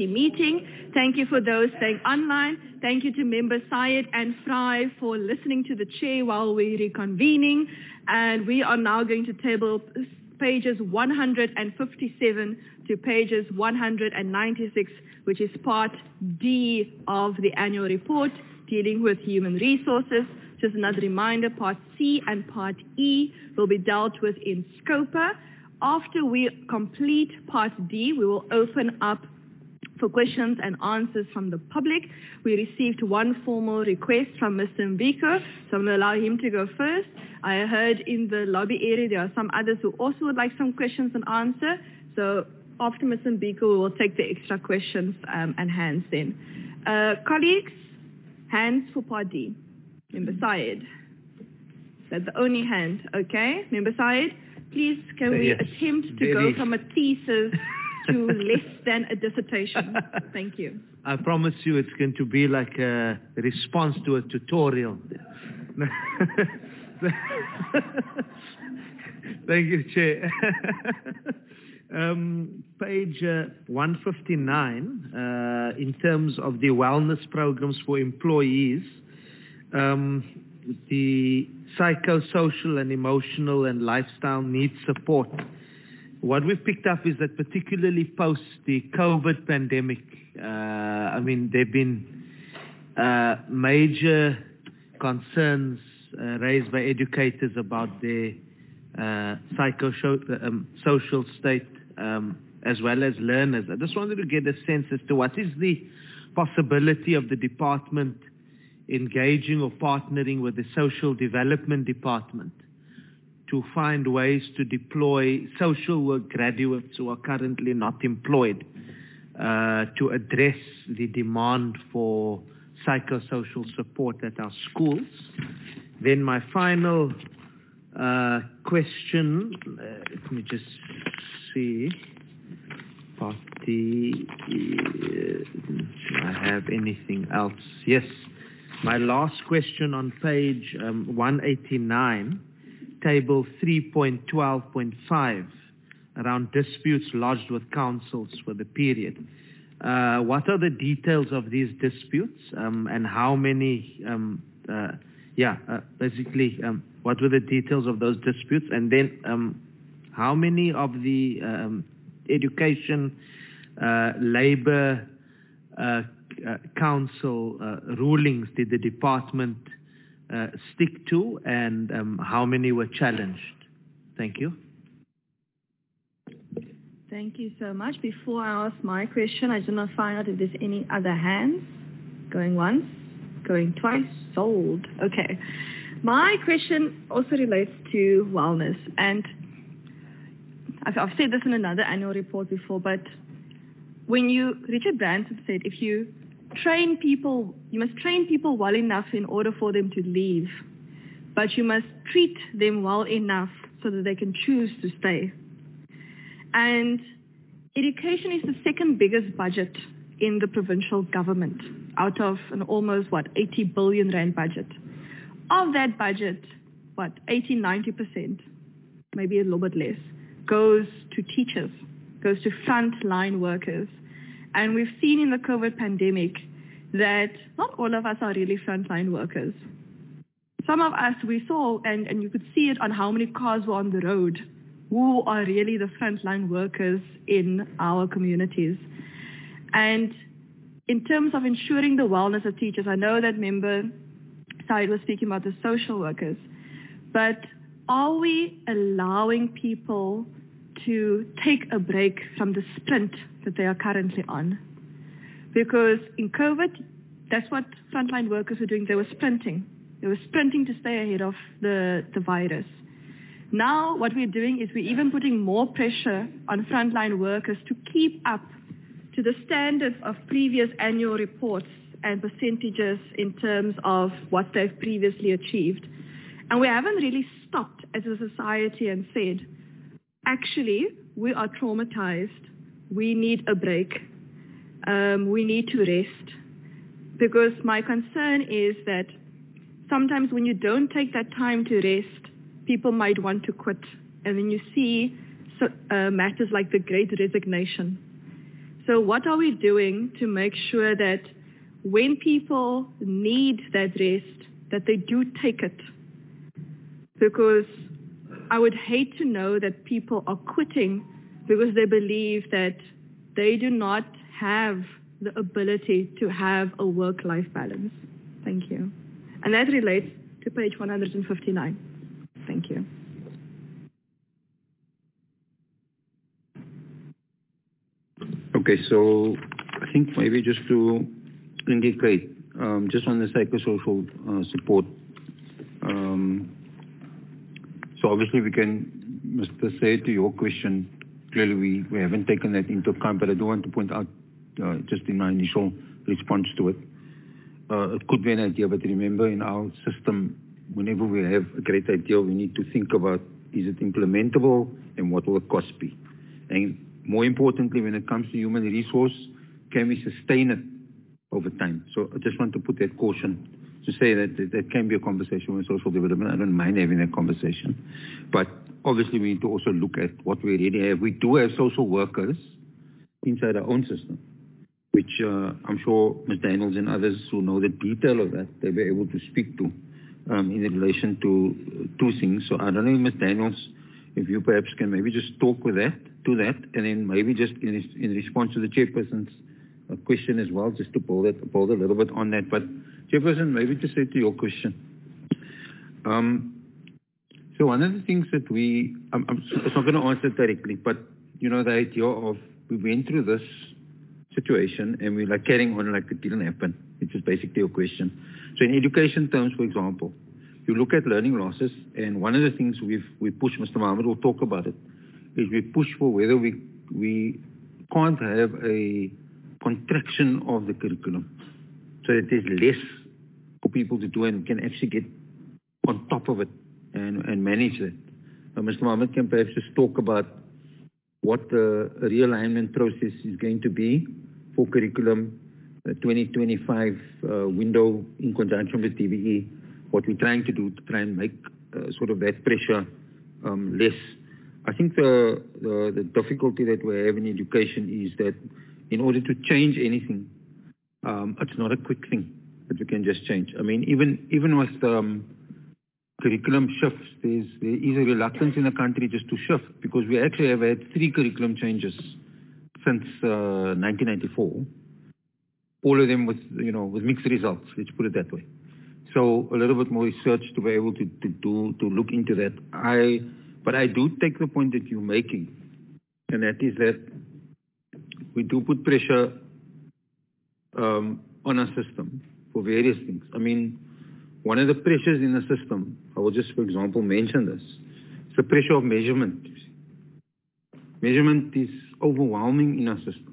committee meeting. Thank you for those staying online. Thank you to members Syed and Fry for listening to the chair while we're reconvening. And we are now going to table pages 157 to pages 196, which is part D of the annual report dealing with human resources. Just another reminder, part C and part E will be dealt with in SCOPA. After we complete part D, we will open up for questions and answers from the public. We received one formal request from Mr. Mbiko, so I'm going to allow him to go first. I heard in the lobby area there are some others who also would like some questions and answer. So after Mr. Mbiko, we will take the extra questions and hands then. Colleagues, hands for part D. Member Syed. That's the only hand, okay? Member Syed, please can we attempt to go from a thesis to less than a dissertation? Thank you. I promise you it's going to be like a response to a tutorial. Thank you, Chair. Page 159, in terms of the wellness programs for employees, the psychosocial and emotional and lifestyle needs support. What we've picked up is that particularly post the COVID pandemic, I mean, there have been major concerns raised by educators about their psychosocial state as well as learners. I just wanted to get a sense as to what is the possibility of the department engaging or partnering with the social development department to find ways to deploy social work graduates who are currently not employed to address the demand for psychosocial support at our schools. Then my final question, let me just see, party, do I have anything else? Yes, my last question on page 189, table 3.12.5, around disputes lodged with councils for the period. What are the details of these disputes and how many, basically, what were the details of those disputes, and then how many of the education, labor, council rulings did the department stick to, and how many were challenged? Thank you. Thank you so much. Before I ask my question, I just want to find out if there's any other hands. Going once, going twice, sold. Okay. My question also relates to wellness. And I've said this in another annual report before, but Richard Branson said, if you train people, you must train people well enough in order for them to leave, but you must treat them well enough so that they can choose to stay. And education is the second biggest budget in the provincial government, out of an almost, 80 billion rand budget. Of that budget, 80, 90%, maybe a little bit less, goes to teachers, goes to frontline workers. And we've seen in the COVID pandemic that not all of us are really frontline workers. Some of us we saw, and you could see it on how many cars were on the road, who are really the frontline workers in our communities. And in terms of ensuring the wellness of teachers, I know that member Syed was speaking about the social workers, but are we allowing people to take a break from the sprint that they are currently on? Because in COVID, that's what frontline workers were doing. They were sprinting. They were sprinting to stay ahead of the virus. Now what we're doing is we're even putting more pressure on frontline workers to keep up to the standards of previous annual reports and percentages in terms of what they've previously achieved. And we haven't really stopped as a society and said, actually, we are traumatized. We need a break. We need to rest. Because my concern is that sometimes when you don't take that time to rest, people might want to quit. And then you see matters like the Great Resignation. So what are we doing to make sure that when people need that rest, that they do take it? Because I would hate to know that people are quitting because they believe that they do not have the ability to have a work-life balance. Thank you. And that relates to page 159. Thank you. Okay, so I think maybe just to indicate, just on the psychosocial support, so obviously we can, Mr. Say, to your question, clearly we haven't taken that into account, but I do want to point out, just in my initial response to it, it could be an idea, but remember in our system, whenever we have a great idea, we need to think about, is it implementable and what will the cost be? And more importantly, when it comes to human resource, can we sustain it over time? So I just want to put that caution to say that there can be a conversation with social development. I don't mind having that conversation. But obviously we need to also look at what we already have. We do have social workers inside our own system, which I'm sure Ms. Daniels and others who know the detail of that, they'll be able to speak to in relation to two things. So I don't know, Ms. Daniels, if you perhaps can maybe just talk with that, to that, and then maybe just in response to the chairperson's question as well, just to build a little bit on that. But chairperson, maybe to say to your question. So one of the things that I'm not going to answer directly, but you know, the idea of we went through this situation and we're like carrying on like it didn't happen, which is basically your question. So in education terms, for example, you look at learning losses, and one of the things we push, Mr. Mohammed will talk about it, is we push for whether we can't have a contraction of the curriculum so that there's less for people to do and we can actually get on top of it and manage that. Mr. Mohammed can perhaps just talk about what the realignment process is going to be for curriculum 2025 window in conjunction with TVE, what we're trying to do to try and make sort of that pressure less. I think the difficulty that we have in education is that in order to change anything, it's not a quick thing that we can just change. I mean, even with curriculum shifts, there is a reluctance in the country just to shift, because we actually have had 3 curriculum changes since 1994. All of them with mixed results, let's put it that way. So a little bit more research to be able to look into that. But I do take the point that you're making, and that is that we do put pressure on our system for various things. I mean, one of the pressures in the system, I will just, for example, mention this, it's the pressure of measurement. Measurement is overwhelming in our system.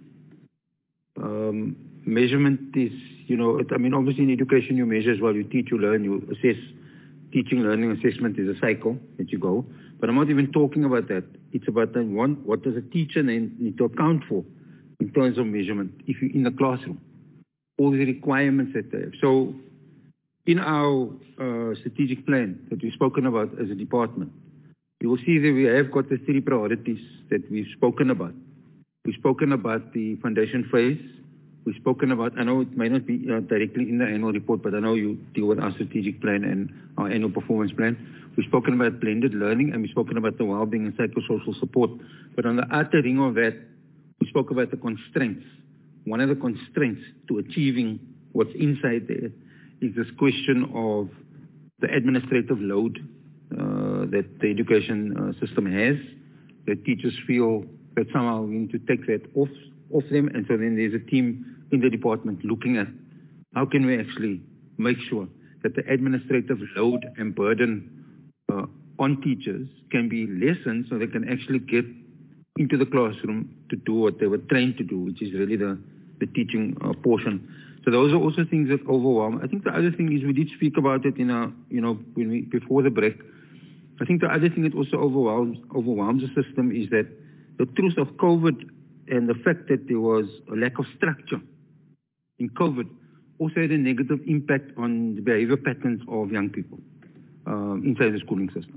Measurement is, I mean, obviously in education you measure as well, you teach, you learn, you assess. Teaching, learning, assessment is a cycle that you go. But I'm not even talking about that. It's about what does a teacher then need to account for in terms of measurement if you're in the classroom. All the requirements that they have. So in our strategic plan that we've spoken about as a department, you will see that we have got the 3 priorities that we've spoken about. We've spoken about the foundation phase. We've spoken about, I know it may not be directly in the annual report, but I know you deal with our strategic plan and our annual performance plan. We've spoken about blended learning, and we've spoken about the well-being and psychosocial support. But on the outer ring of that, we spoke about the constraints. One of the constraints to achieving what's inside there is this question of the administrative load that the education system has, that teachers feel that somehow we need to take that off them. And so then there's a team in the department looking at how can we actually make sure that the administrative load and burden on teachers can be lessened so they can actually get into the classroom to do what they were trained to do, which is really the teaching portion. So those are also things that overwhelm. I think the other thing is we did speak about it in before the break. I think the other thing that also overwhelms the system is that the truth of COVID and the fact that there was a lack of structure in COVID also had a negative impact on the behavior patterns of young people inside the schooling system.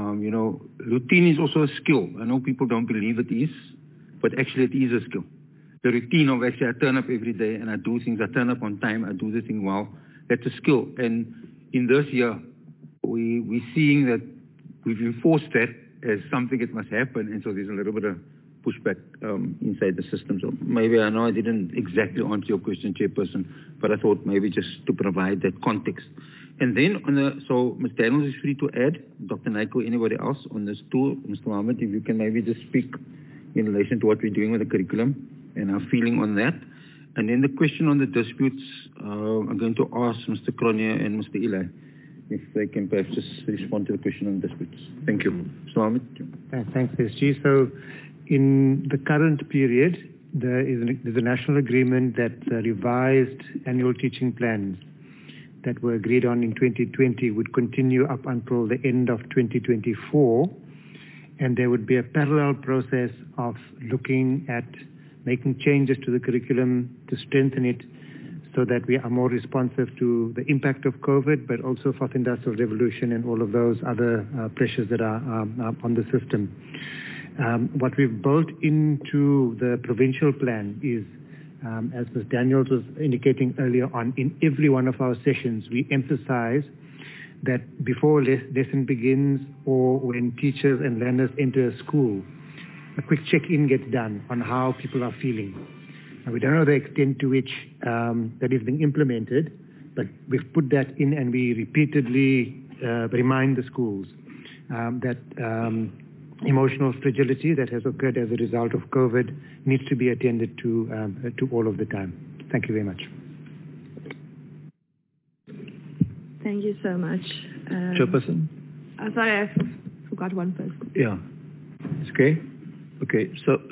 Routine is also a skill. I know people don't believe it is, but actually it is a skill. the routine of actually I turn up every day and I do things, I turn up on time, I do the thing well. That's a skill. And in this year, we're seeing that we've enforced that as something that must happen, and so there's a little bit of pushback inside the system. So maybe I know I didn't exactly answer your question, Chairperson, but I thought maybe just to provide that context. And then, so Ms. Daniels is free to add, Dr. Naiko, anybody else on this tool. Mr. Mohammed, if you can maybe just speak in relation to what we're doing with the curriculum and our feeling on that. And then the question on the disputes, I'm going to ask Mr. Cronje and Mr. Eli if they can perhaps just respond to the question on disputes. Thank you. Mr. Mohammed. Thanks, SG. So in the current period, there's a national agreement that revised annual teaching plans that were agreed on in 2020 would continue up until the end of 2024. And there would be a parallel process of looking at making changes to the curriculum to strengthen it so that we are more responsive to the impact of COVID, but also fourth industrial revolution and all of those other pressures that are on the system. What we've built into the provincial plan is, as Ms. Daniels was indicating earlier on, in every one of our sessions, we emphasize that before lesson begins or when teachers and learners enter a school, a quick check-in gets done on how people are feeling. And we don't know the extent to which that is being implemented, but we've put that in and we repeatedly remind the schools that emotional fragility that has occurred as a result of COVID needs to be attended to all of the time. Thank you very much. Thank you so much. Chairperson? Sorry, I forgot one person. Yeah. It's okay? Okay.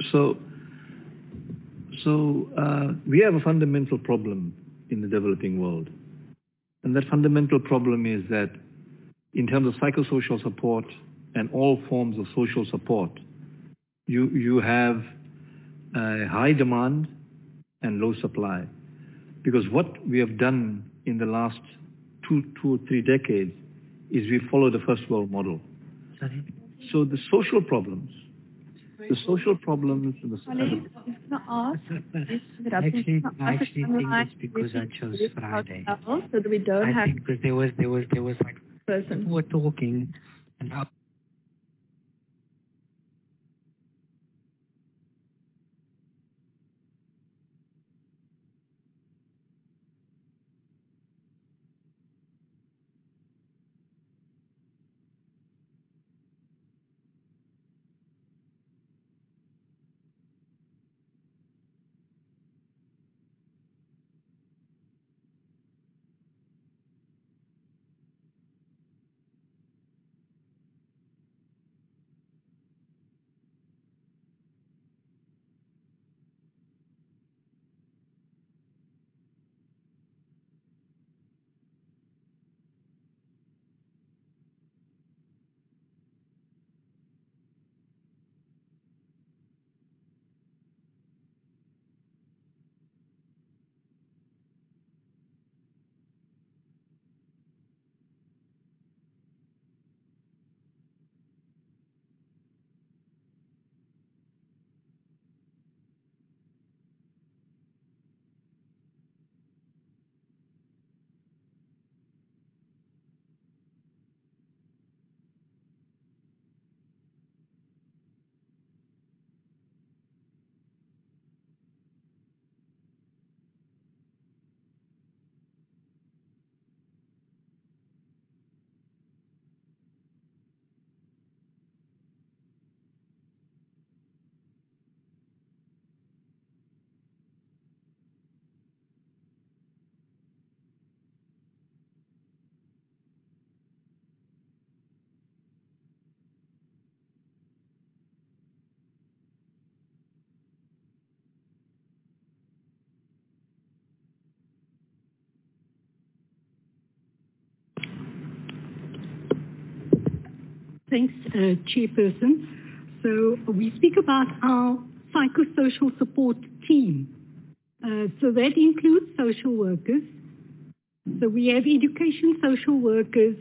So we have a fundamental problem in the developing world. And that fundamental problem is that in terms of psychosocial support and all forms of social support, you have a high demand and low supply. Because what we have done in the last two or three decades is we follow the first world model. Sorry? So the social problems and the Actually think it's because I chose Friday. So that we don't I have think because there was like person. people were talking and up. Thanks, Chairperson. So we speak about our psychosocial support team. So that includes social workers. So we have education social workers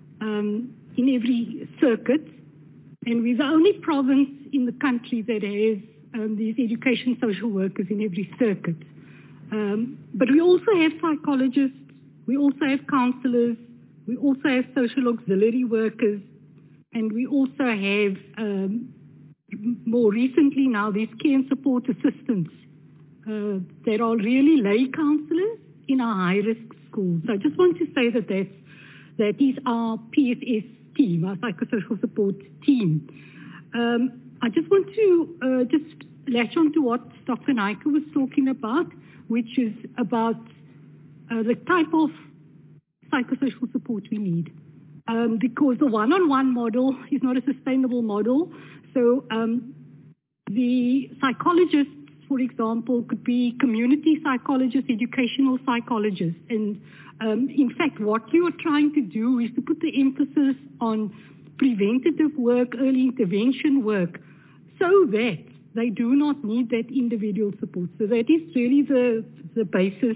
in every circuit. And we're the only province in the country that has these education social workers in every circuit. But we also have psychologists, we also have counselors, we also have social auxiliary workers, and we also have, more recently now, these care and support assistants that are really lay counselors in our high-risk schools. So I just want to say that is our PSS team, our psychosocial support team. I just want to just latch on to what Dr. Naika was talking about, which is about the type of psychosocial support we need. Because the one-on-one model is not a sustainable model. So the psychologists, for example, could be community psychologists, educational psychologists. And in fact, what you are trying to do is to put the emphasis on preventative work, early intervention work, so that they do not need that individual support. So that is really the basis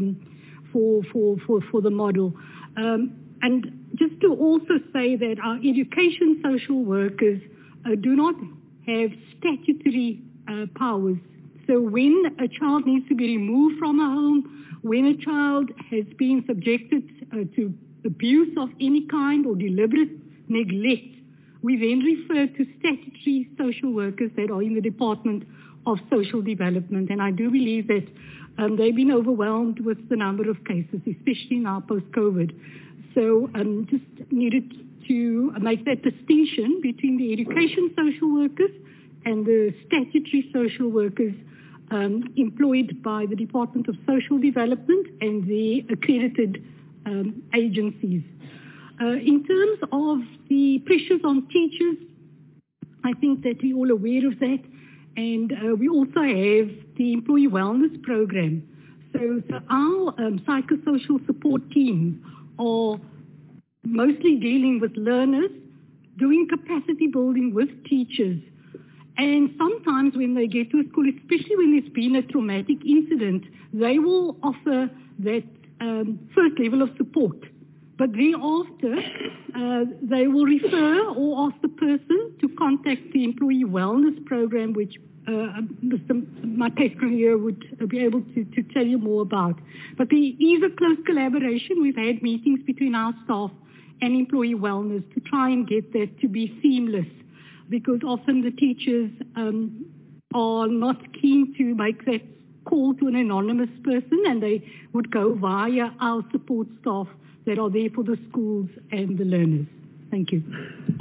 for the model. And just to also say that our education social workers do not have statutory powers. So when a child needs to be removed from a home, when a child has been subjected to abuse of any kind or deliberate neglect, we then refer to statutory social workers that are in the Department of Social Development. And I do believe that they've been overwhelmed with the number of cases, especially now post-COVID. So just needed to make that distinction between the education social workers and the statutory social workers employed by the Department of Social Development and the accredited agencies. In terms of the pressures on teachers, I think that we're all aware of that. And we also have the employee wellness program. So our psychosocial support teams are mostly dealing with learners, doing capacity building with teachers. And sometimes when they get to a school, especially when there's been a traumatic incident, they will offer that first level of support. But thereafter, they will refer or ask the person to contact the employee wellness program, which Mr. Matescu here would be able to tell you more about. But there is a close collaboration. We've had meetings between our staff and employee wellness to try and get that to be seamless, because often the teachers are not keen to make that call to an anonymous person, and they would go via our support staff that are there for the schools and the learners. Thank you.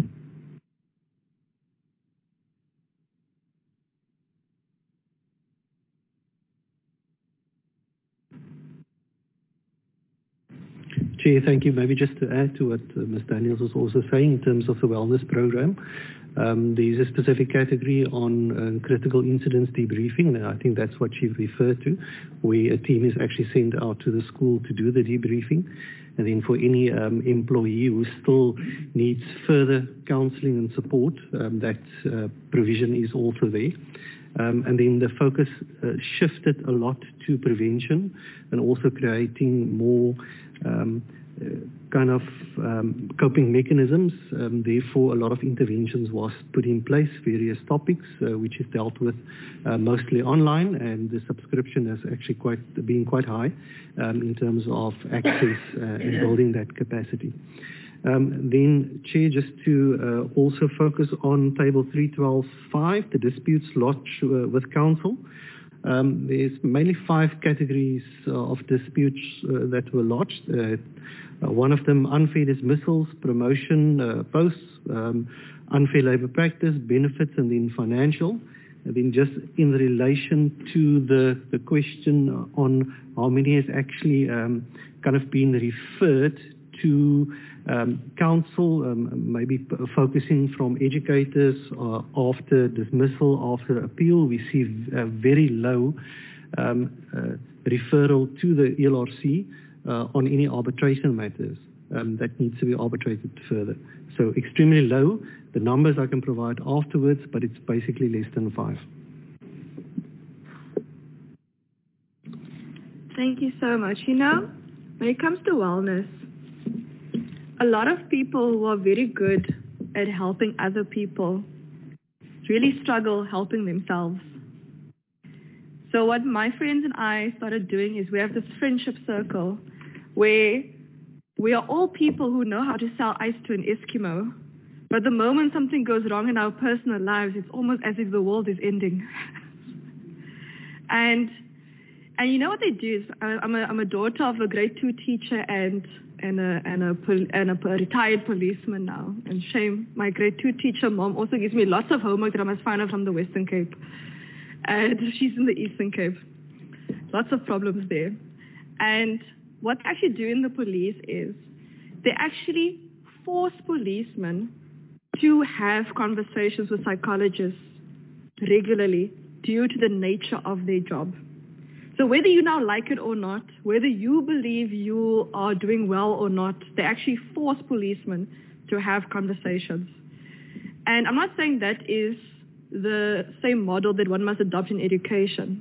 Chair, thank you. Maybe just to add to what Ms. Daniels was also saying in terms of the wellness program, there is a specific category on critical incidents debriefing, and I think that's what she referred to, where a team is actually sent out to the school to do the debriefing. And then for any employee who still needs further counseling and support, that provision is also there. And then the focus shifted a lot to prevention and also creating more kind of coping mechanisms. Therefore, a lot of interventions was put in place, various topics, which is dealt with mostly online, and the subscription has actually been quite high in terms of access and building that capacity. Then, Chair, just to also focus on Table 312.5, the disputes lodged with Council. There's mainly 5 categories of disputes that were lodged. One of them, unfair dismissals, promotion, posts, unfair labor practice, benefits, and then financial. And then just in relation to the question on how many has actually kind of been referred to Council, maybe focusing from educators after dismissal, after appeal, we see a very low referral to the ELRC on any arbitration matters that needs to be arbitrated further. So extremely low. The numbers I can provide afterwards, but it's basically less than 5. Thank you so much. You know, when it comes to wellness, a lot of people who are very good at helping other people really struggle helping themselves. So what my friends and I started doing is we have this friendship circle where we are all people who know how to sell ice to an Eskimo. But the moment something goes wrong in our personal lives, it's almost as if the world is ending. and you know what they do is I'm a daughter of a grade 2 teacher and a retired policeman now. And shame, my grade 2 teacher mom also gives me lots of homework that I must find out from the Western Cape. And she's in the Eastern Cape. Lots of problems there. And what they actually do in the police is they actually force policemen to have conversations with psychologists regularly due to the nature of their job. So whether you now like it or not, whether you believe you are doing well or not, they actually force policemen to have conversations. And I'm not saying that is the same model that one must adopt in education.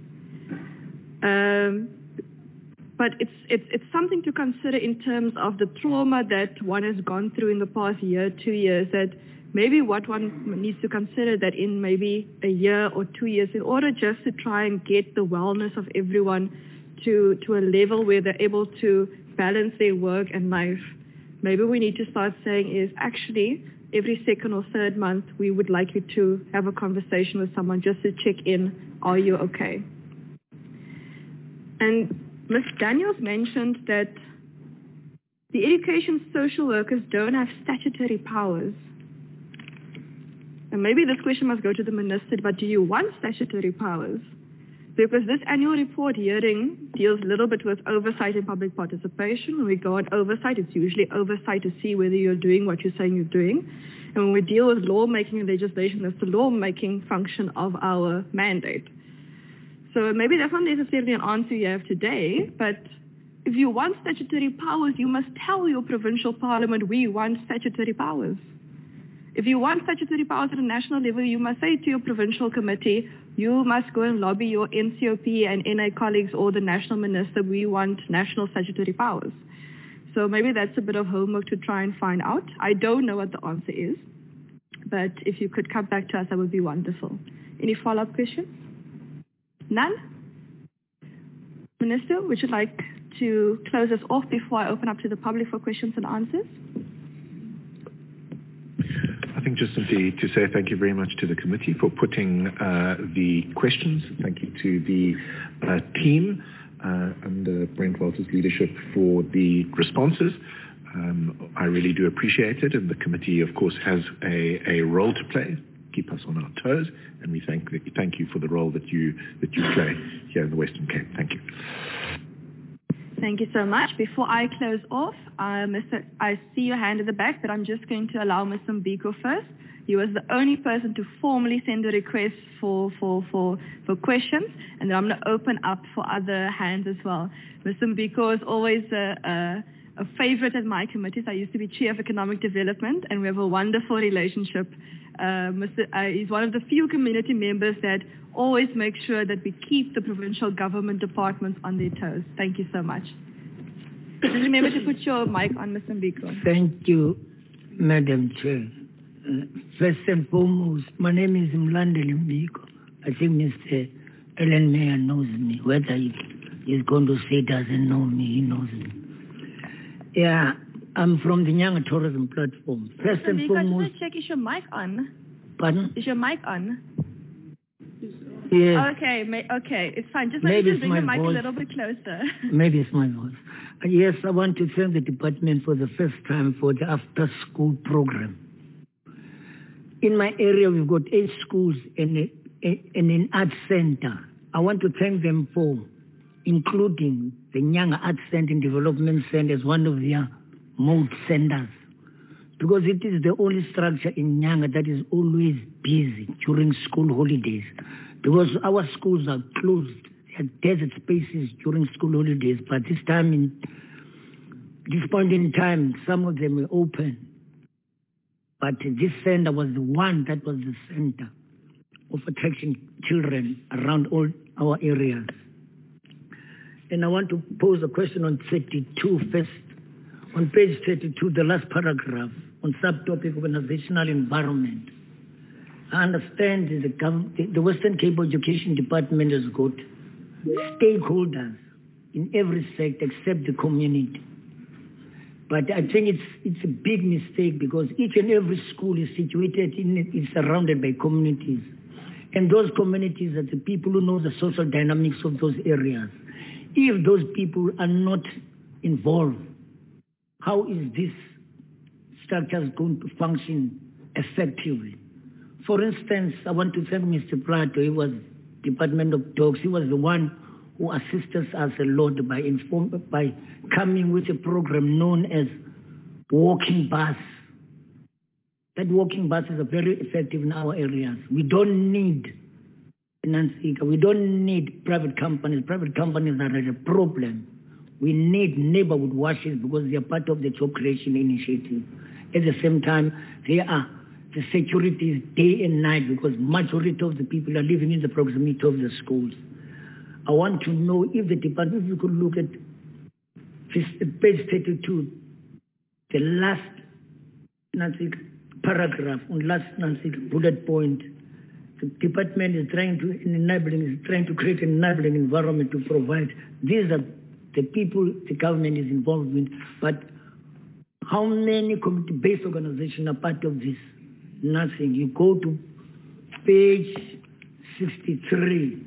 But it's something to consider in terms of the trauma that one has gone through in the past year, 2 years, that maybe what one needs to consider that in maybe a year or 2 years, in order just to try and get the wellness of everyone to a level where they're able to balance their work and life, maybe we need to start saying is actually every second or third month we would like you to have a conversation with someone just to check in, are you okay? And Ms. Daniels mentioned that the education social workers don't have statutory powers. And maybe this question must go to the minister, but do you want statutory powers? Because this annual report hearing deals a little bit with oversight and public participation. When we go on oversight, it's usually oversight to see whether you're doing what you're saying you're doing. And when we deal with lawmaking and legislation, that's the lawmaking function of our mandate. So maybe that's not necessarily an answer you have today, but if you want statutory powers, you must tell your provincial parliament, we want statutory powers. If you want statutory powers at a national level, you must say to your provincial committee, you must go and lobby your NCOP and NA colleagues or the national minister, we want national statutory powers. So maybe that's a bit of homework to try and find out. I don't know what the answer is, but if you could come back to us, that would be wonderful. Any follow-up questions? None? Minister, would you like to close us off before I open up to the public for questions and answers? I think just simply to say thank you very much to the committee for putting the questions. Thank you to the team under Brent Walter's leadership for the responses. I really do appreciate it, and the committee, of course, has a role to play. Keep us on our toes, and we thank you for the role that you play here in the Western Cape. Thank you. Thank you so much. Before I close off, I see your hand at the back, but I'm just going to allow Mr. Mbiko first. He was the only person to formally send a request for questions, and then I'm going to open up for other hands as well. Mr. Mbiko is always a favorite at my committees. I used to be chair of economic development, and we have a wonderful relationship. He's one of the few community members that always make sure that we keep the provincial government departments on their toes. Thank you so much. Just remember to put your mic on, Mr. Mbiko. Thank you, Madam Chair. First and foremost, my name is Mlandeli Mbiko. I think Mr. Ellen Mayer knows me. Whether he's going to say doesn't know me, he knows me. Yeah, I'm from the Nyanga Tourism Platform. First Mr. and Mbiko, foremost... just check, is your mic on? Pardon? Is your mic on? Yeah. Okay, it's fine. Just Maybe bring the mic voice. a little bit closer. Maybe it's my voice. Yes, I want to thank the department for the first time for the after-school program. In my area, we've got 8 schools and an art center. I want to thank them for including the Nyanga Art Center and Development Center as one of their mode centers, because it is the only structure in Nyanga that is always busy during school holidays, because our schools are closed. They are desert spaces during school holidays, but this point in time, some of them were open. But this center was the one that was the center of attracting children around all our areas. And I want to pose a question on 32 first. On page 32, the last paragraph, on subtopic organizational environment. I understand the Western Cape Education Department has got stakeholders in every sector except the community. But I think it's a big mistake because each and every school is is surrounded by communities. And those communities are the people who know the social dynamics of those areas. If those people are not involved, how is this structure going to function effectively? For instance, I want to thank Mr. Plato. He was Department of Dogs. He was the one who assisted us a lot by coming with a program known as Walking Bus. That walking bus is very effective in our areas. We don't need we don't need private companies. Private companies are a problem. We need neighborhood watches because they are part of the job creation initiative. At the same time, they are the security is day and night because majority of the people are living in the proximity of the schools. I want to know if the department, if you could look at page 32, the last paragraph, on last bullet point. The department is trying to create an enabling environment to provide. These are the people the government is involved with. But how many community-based organizations are part of this? Nothing. You go to page 63.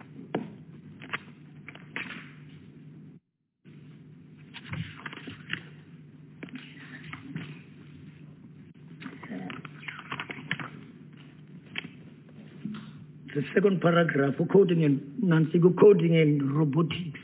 The second paragraph, coding and robotics.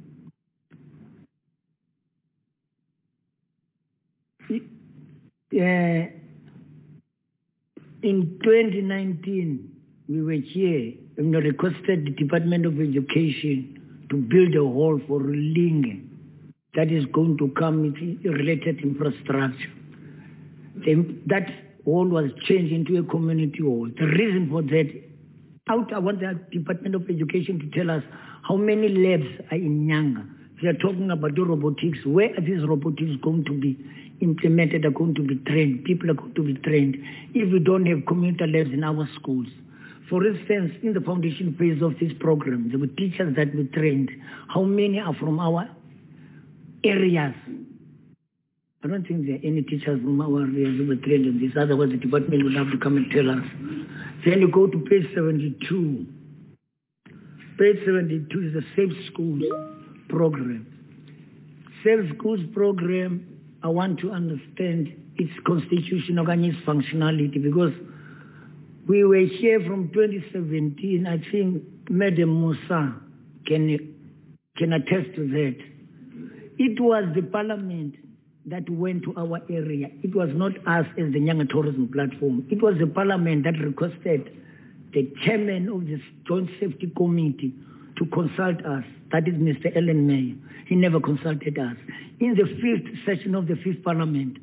In 2019, we were here and we requested the Department of Education to build a hall for Linge that is going to come with related infrastructure. That hall was changed into a community hall. The reason for that, I want the Department of Education to tell us how many labs are in Nyanga. They are talking about the robotics. Where are these robotics going to be implemented, are going to be trained? People are going to be trained if we don't have community labs in our schools. For instance, in the foundation phase of this program, there were teachers that were trained. How many are from our areas? I don't think there are any teachers from our areas who were trained in this. Otherwise, the department would have to come and tell us. Then you go to page 72. Page 72 is the Safe Schools program. Safe Schools program, I want to understand its constitutional and its functionality because we were here from 2017. I think Madam Musa can attest to that. It was the parliament that went to our area. It was not us as the Nyanga Tourism Platform. It was the parliament that requested the chairman of the Joint Safety Committee to consult us. That is Mr. Ellen Mayer. He never consulted us. In the 5th session of the 5th parliament,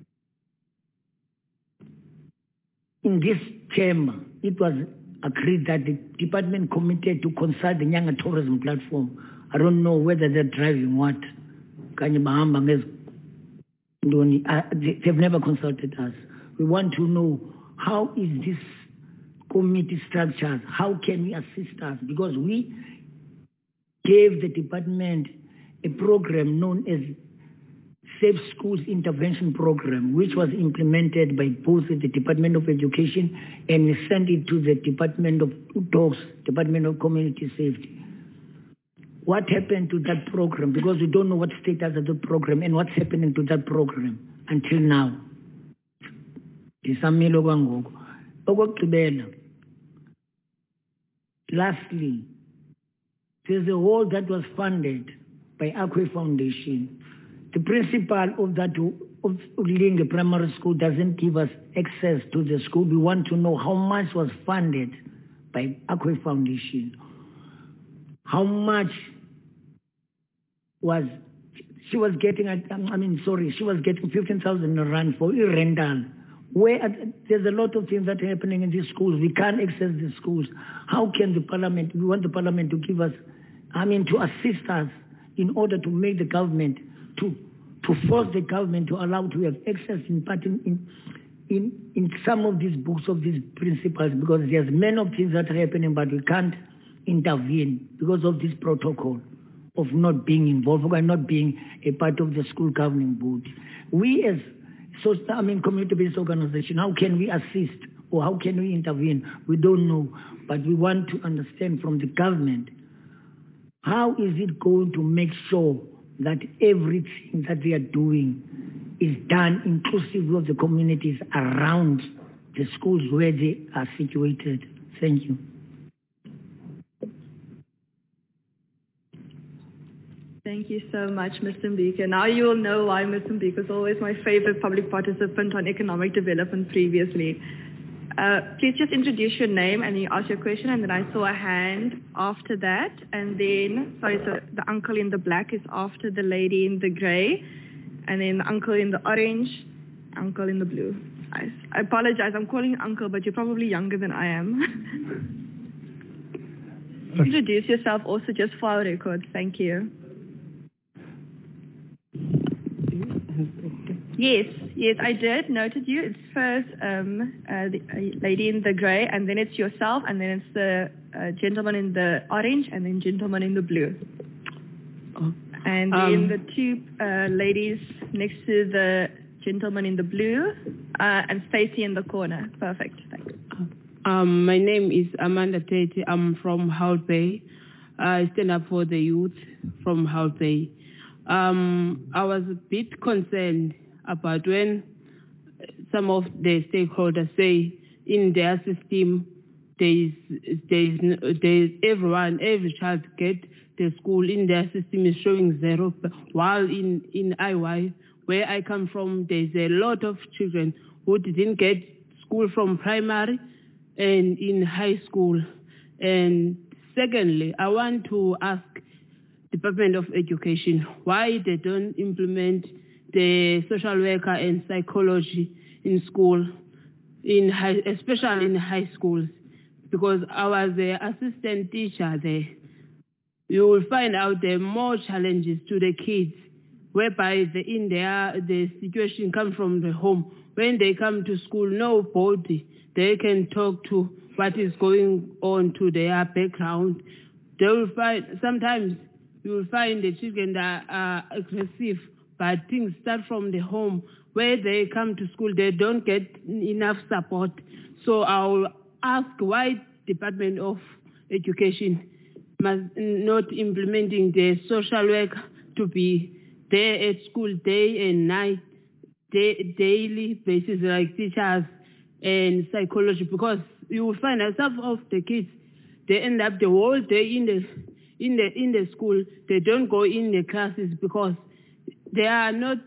in this chamber, it was agreed that the department committed to consult the Nyanga Tourism Platform. I don't know whether they're driving what. They've never consulted us. We want to know how is this committee structured? How can we assist us? Because we gave the department a program known as Safe Schools Intervention Program, which was implemented by both the Department of Education and we sent it to the Department of Dogs, Department of Community Safety. What happened to that program? Because we don't know what status of the program and what's happening to that program until now. Lastly, there's a hall that was funded by Akwe Foundation. The principal of that of Linge Primary School doesn't give us access to the school. We want to know how much was funded by Akwe Foundation. How much was she was getting? She was getting 15,000 rand for a rental. There's a lot of things that are happening in these schools. We can't access the schools. How can the parliament? We want the parliament to give us, to assist us in order to make the government to force the government to allow to have access in some of these books of these principles, because there's many of things that are happening, but we can't intervene because of this protocol of not being involved or not being a part of the school governing board. We as community-based organization, how can we assist or how can we intervene? We don't know, but we want to understand from the government, how is it going to make sure that everything that we are doing is done inclusive of the communities around the schools where they are situated? Thank you. Thank you so much, Mr. Mbika. Now you will know why Mr. Mbika is always my favorite public participant on economic development previously. Please just introduce your name and you ask your question, and then I saw a hand after that. And then, sorry, so the uncle in the black is after the lady in the gray, and then the uncle in the orange, uncle in the blue. I apologize, I'm calling you uncle, but you're probably younger than I am. Introduce yourself also just for our records. Thank you. Yes, I did. Noted you. It's first the lady in the gray, and then it's yourself, and then it's the gentleman in the orange, and then gentleman in the blue. Oh. And then the two ladies next to the gentleman in the blue, and Stacey in the corner. Perfect. Thanks. My name is Amanda Tate. I'm from Hout Bay. I stand up for the youth from Hout Bay. I was a bit concerned about when some of the stakeholders say in their system every child get the school in their system is showing 0, while in IY, where I come from, there's a lot of children who didn't get school from primary and in high school. And secondly, I want to ask Department of Education why they don't implement the social worker and psychology in school, especially in high schools, because I was the assistant teacher there. You will find out there are more challenges to the kids, whereby the situation comes from the home. When they come to school, nobody they can talk to what is going on to their background. They will find sometimes you will find the children that are aggressive, but things start from the home. Where they come to school, they don't get enough support. So I will ask why Department of Education must not implementing the social work to be there at school day and night, daily basis, like teachers and psychology, because you will find that some of the kids, they end up the whole day in the school. They don't go in the classes because they are not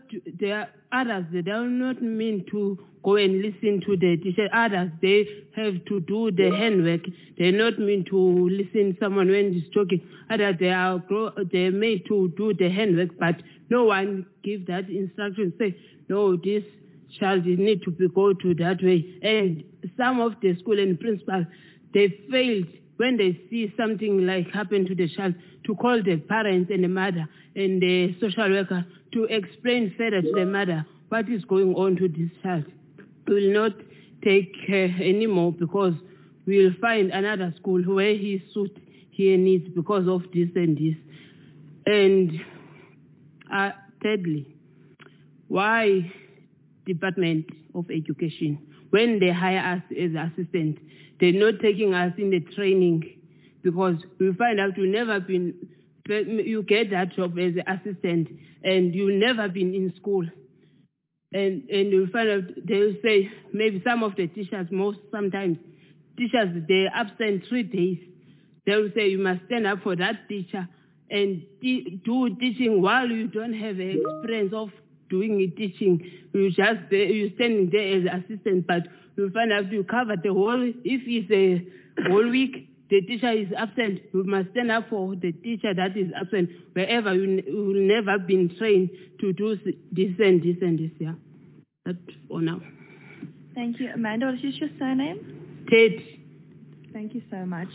meant to go and listen to the teacher. Others, they have to do the handwork. They're not meant to listen to someone when he's talking. Others, they're made to do the handwork, but no one give that instruction. Say, no, this child need to go to that way. And some of the school and principals, they failed when they see something like happen to the child to call the parents and the mother and the social worker to explain further to the mother what is going on to this child. We will not take care anymore because we will find another school where he suits his needs because of this and this. And thirdly, why Department of Education, when they hire us as assistants, they're not taking us in the training, because we find out you get that job as an assistant and you've never been in school. And you'll find out, they'll say, maybe some of the teachers, sometimes teachers, they're absent 3 days. They'll say you must stand up for that teacher and do teaching while you don't have the experience of doing teaching. You're standing there as an assistant, but you'll find out you cover the whole, if it's a whole week, the teacher is absent, you must stand up for the teacher that is absent, wherever you will never been trained to do this and this and this, yeah. That's for now. Thank you. Amanda, what is your surname? Ted. Thank you so much.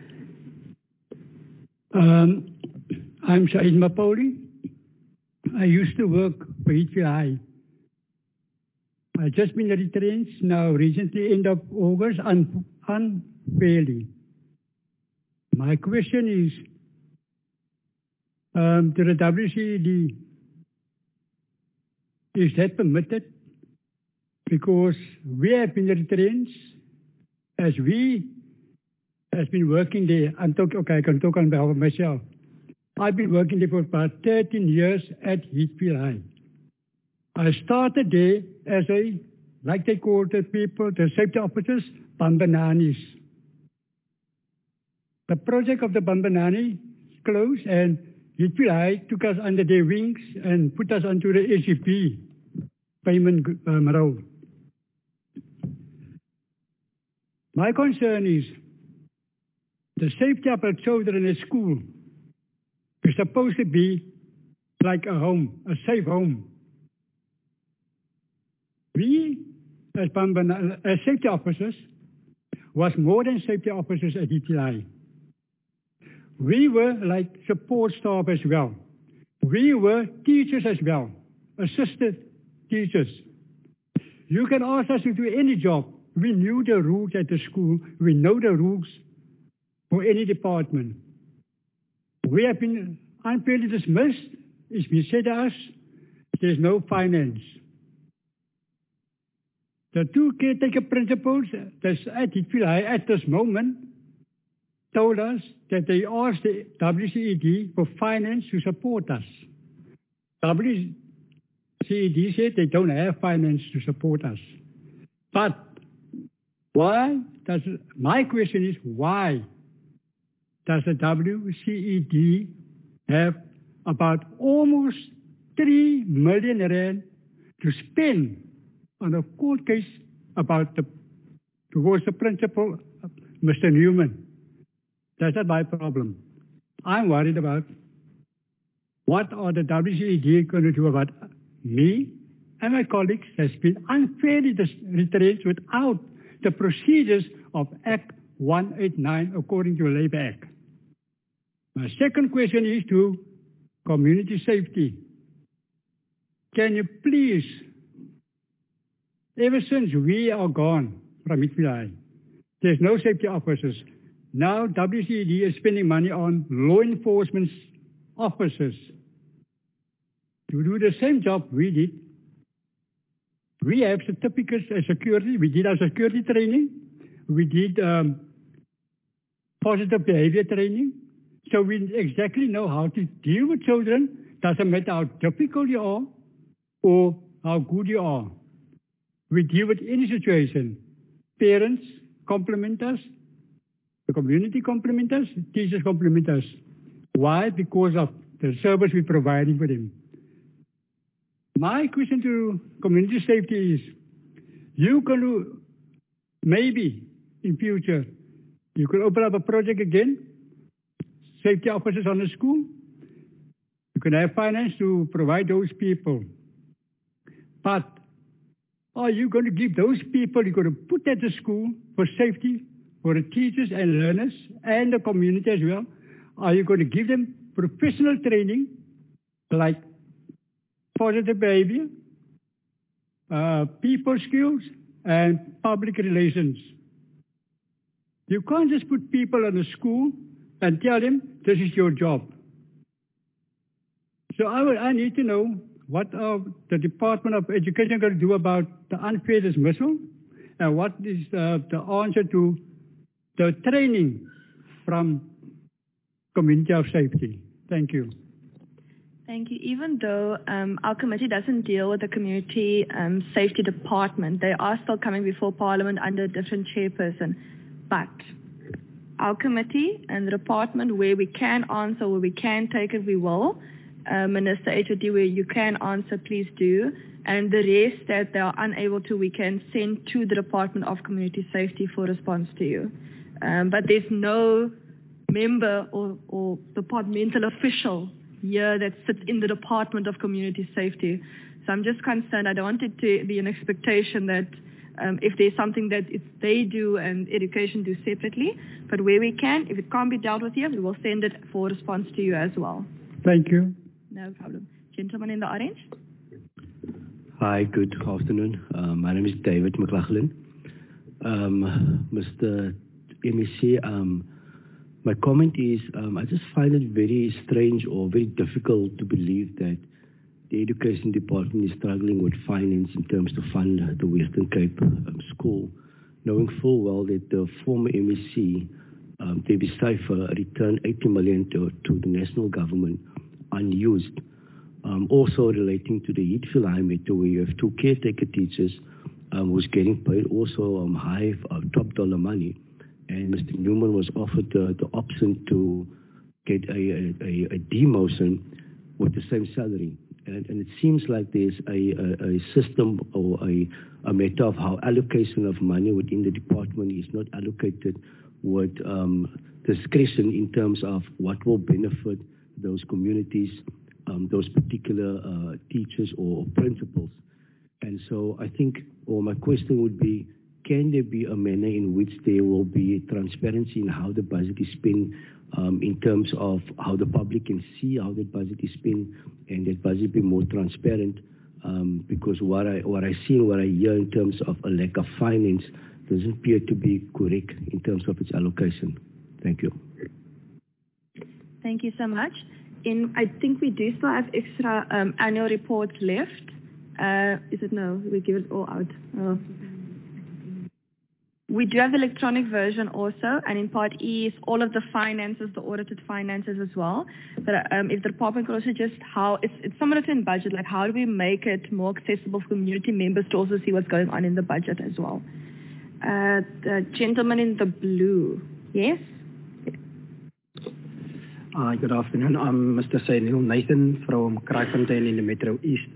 I'm Said Mapoli. I used to work for HPI. I've just been retrenched now recently, end of August, unfairly. My question is, to the WCED, is that permitted? Because we have been retrenched, as we has been working there. I can talk on behalf of myself. I've been working there for about 13 years at Heathfield High. I started there as a, like they call the people, the safety officers, Bambananis. The project of the Bambanani closed, and Heathfield High took us under their wings and put us onto the SCP payment role. My concern is the safety of our children at school is supposed to be like a home, a safe home. We, as safety officers, was more than safety officers at ETI. We were like support staff as well. We were teachers as well, assistant teachers. You can ask us to do any job. We knew the rules at the school. We know the rules for any department. We have been unfairly dismissed. It's been said to us, there's no finance. The two caretaker principals that's at Heathfield High at this moment told us that they asked the WCED for finance to support us. WCED said they don't have finance to support us. But why does, my question is, why does the WCED have about almost 3 million rand to spend on a court case about towards the principal, Mr. Newman? That's not my problem. I'm worried about what are the WCED going to do about me and my colleagues has been unfairly retrenched without the procedures of Act 189 according to the Labour Act. My second question is to community safety. Can you please, ever since we are gone from Heathfield High, there's no safety officers. Now WCED is spending money on law enforcement officers to do the same job we did. We have certificates as security. We did our security training. We did positive behavior training. So we exactly know how to deal with children. Doesn't matter how difficult you are or how good you are. We deal with any situation. Parents compliment us. The community compliment us. Teachers compliment us. Why? Because of the service we're providing for them. My question to community safety is, you can maybe in future, you could open up a project again, safety officers on the school. You can have finance to provide those people. But are you going to give those people, you're going to put at the school for safety, for the teachers and learners and the community as well? Are you going to give them professional training like positive behavior, people skills, and public relations? You can't just put people in a school and tell them, this is your job. So I need to know what are the Department of Education going to do about the unfair dismissal, and what is the answer to the training from Community of Safety. Thank you. Thank you. Even though our committee doesn't deal with the community safety department, they are still coming before Parliament under a different chairperson. But our committee and the department, where we can answer, where we can take it, we will. Minister HOD, where you can answer, please do. And the rest that they are unable to, we can send to the Department of Community Safety for response to you. But there's no member or departmental official here that sits in the Department of Community Safety. So I'm just concerned. I don't want it to be an expectation that if there's something that they do and education do separately, but where we can, if it can't be dealt with here, we will send it for response to you as well. Thank you. No problem. Gentleman in the orange. Hi, good afternoon. My name is David McLaughlin. Mr. MEC, My comment is, I just find it very strange or very difficult to believe that the Education Department is struggling with finance in terms to fund the Western Cape school, knowing full well that the former MEC, Debbie Cypher, returned 80 million to the national government unused. Also relating to the Heathfield High Metro, where you have 2 caretaker teachers who's getting paid also high top dollar money. And Mr. Newman was offered the option to get a demotion with the same salary. And it seems like there's a system or a matter of how allocation of money within the department is not allocated with discretion in terms of what will benefit those communities, those particular teachers or principals. And so I think, or my question would be, can there be a manner in which there will be transparency in how the budget is spent, in terms of how the public can see how that budget is spent, and that budget be more transparent? Because what I see and what I hear in terms of a lack of finance doesn't appear to be correct in terms of its allocation. Thank you. Thank you so much. I think we do still have extra annual reports left. Is it no? We give it all out. Oh. We do have the electronic version also, and in part E is all of the finances, the audited finances as well. But if the department could also just it's similar to in budget, like how do we make it more accessible for community members to also see what's going on in the budget as well? The gentleman in the blue, yes? Good afternoon. I'm Mr. Sainil Nathan from Kraaifontein in the Metro East.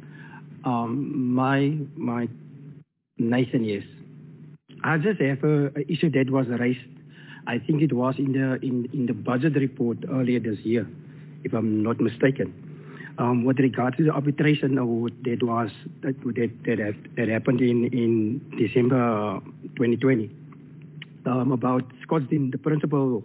My Nathan, yes. I just have an issue that was raised. I think it was in the budget report earlier this year, if I'm not mistaken, with regard to the arbitration award that happened in December 2020 about Scottsdene, the principal,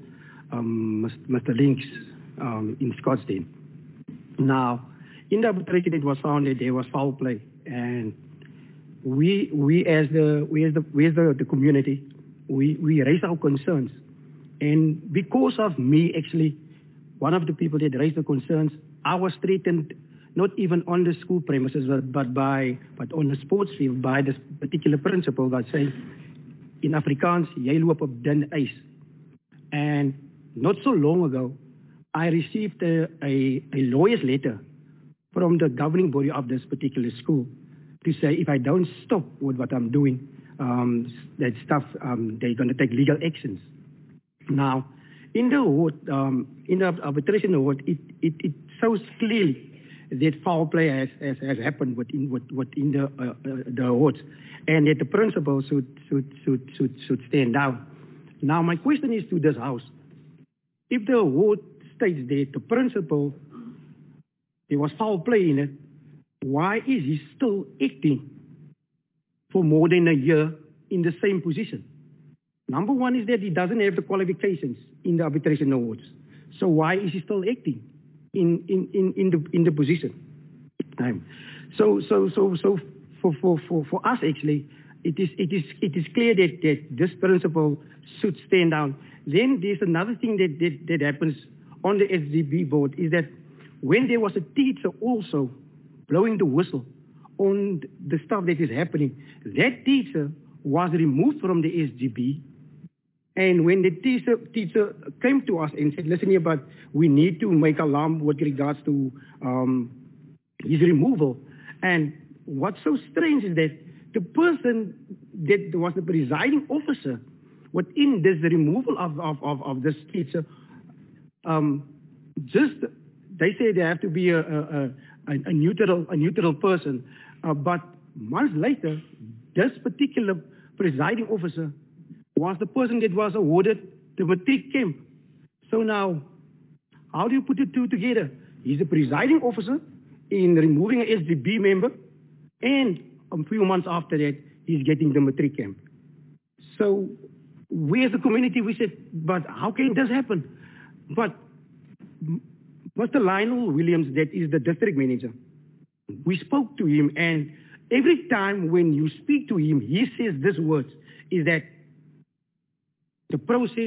Mr. Links, in Scottsdene. Now, in the arbitration, it was found that there was foul play, and we as the community, we raised our concerns, and because of me, actually, one of the people that raised the concerns, I was threatened not even on the school premises, but on the sports field by this particular principal that saying, in Afrikaans, jy loop op dun ys. And not so long ago, I received a lawyer's letter from the governing body of this particular school to say if I don't stop with what I'm doing, that stuff, they're going to take legal actions. Now, in the award, in the arbitration award, it shows clearly that foul play has happened within the awards, and that the principal should stand down. Now, my question is to this House: if the award states that the principal, there was foul play in it, why is he still acting for more than a year in the same position? Number one is that he doesn't have the qualifications in the arbitration awards. So why is he still acting in the position? So for us actually, it is clear that this principal should stand down. Then there's another thing that happens on the SGB board is that when there was a teacher also blowing the whistle on the stuff that is happening, that teacher was removed from the SGB. And when the teacher came to us and said, listen here, but we need to make alarm with regards to his removal. And what's so strange is that the person that was the presiding officer within this removal of this teacher, they say they have to be a neutral person. But months later, this particular presiding officer was the person that was awarded the matric camp. So now, how do you put the two together? He's a presiding officer in removing an SGB member, and a few months after that, he's getting the matric camp. So we as a community, we said, but how can this happen? But Mr. Lionel Williams, that is the district manager, we spoke to him, and every time when you speak to him, he says these words, is that the process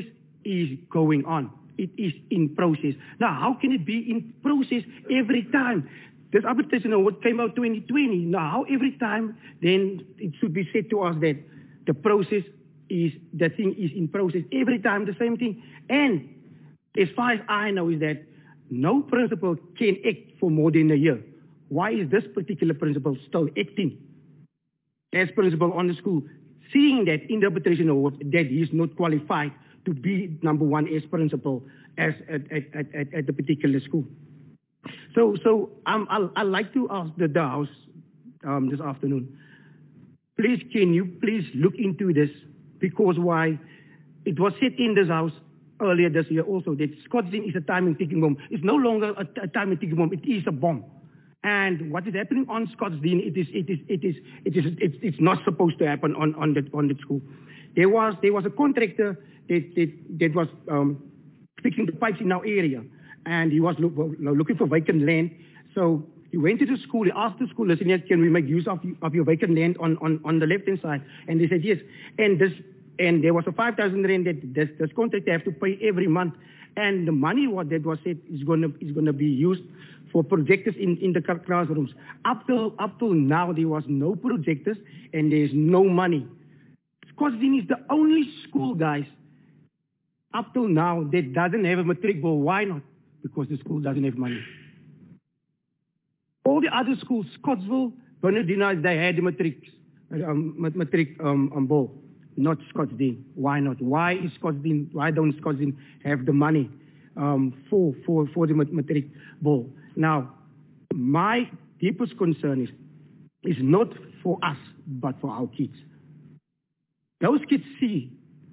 is going on. It is in process. Now, how can it be in process every time? This arbitration award came out 2020. Now, how every time then it should be said to us that the process is, the thing is in process every time, the same thing. And as far as I know is that no principal can act for more than a year. Why is this particular principal still acting as principal on the school, seeing that in the arbitration award that he is not qualified to be number one as principal as at the particular school? So I'd like to ask the House this afternoon, please, can you please look into this? Because why it was said in this House earlier this year also that Scottsdene is a time and ticking bomb. It's no longer a time and ticking bomb. It is a bomb. And what is happening on Scottsdene, it's not supposed to happen on the school. There was a contractor that was fixing the pipes in our area, and he was looking for vacant land. So he went to the school. He asked the school, "Listen here, can we make use of your vacant land on the left hand side?" And they said yes. And there was a 5,000 rand that this contractor have to pay every month. And the money that was said is gonna be used for projectors in the classrooms. Up till now, there was no projectors and there's no money. Scottsdene is the only school, guys, up till now that doesn't have a matric board. Why not? Because the school doesn't have money. All the other schools, Scottsville, Bernardino, they had the matric board. Not Scottsdene. Why not? Why don't Scottsdene have the money for the matric bowl? Now, my deepest concern is not for us, but for our kids. Those kids see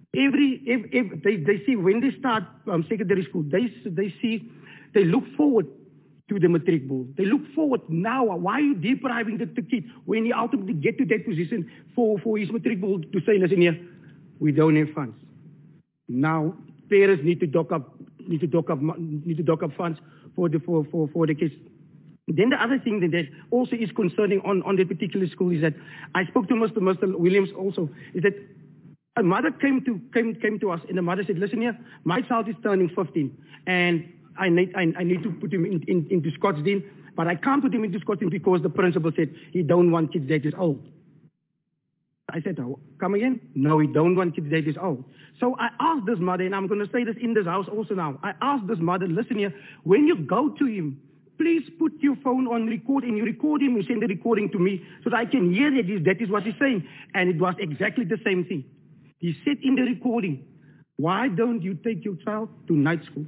they see when they start secondary school, they look forward to the matric bowl. They look forward now. Why are you depriving the kid when he ultimately get to that position for his matric bowl to say, "Listen here, we don't have funds." Now parents need to dock up funds for the kids. Then the other thing that also is concerning on that particular school is that I spoke to Mr. Williams also, is that a mother came to us, and the mother said, "Listen here, my child is turning 15 and I need to put him into Scottsdene, but I can't put him into Scottsdene because the principal said he don't want kids that is old." I said, "Oh, come again?" "No, he don't want kids that is old." So I asked this mother, and I'm going to say this in this House also now. I asked this mother, "Listen here, when you go to him, please put your phone on record, and you record him, you send the recording to me so that I can hear that is what he's saying." And it was exactly the same thing. He said in the recording, "Why don't you take your child to night school?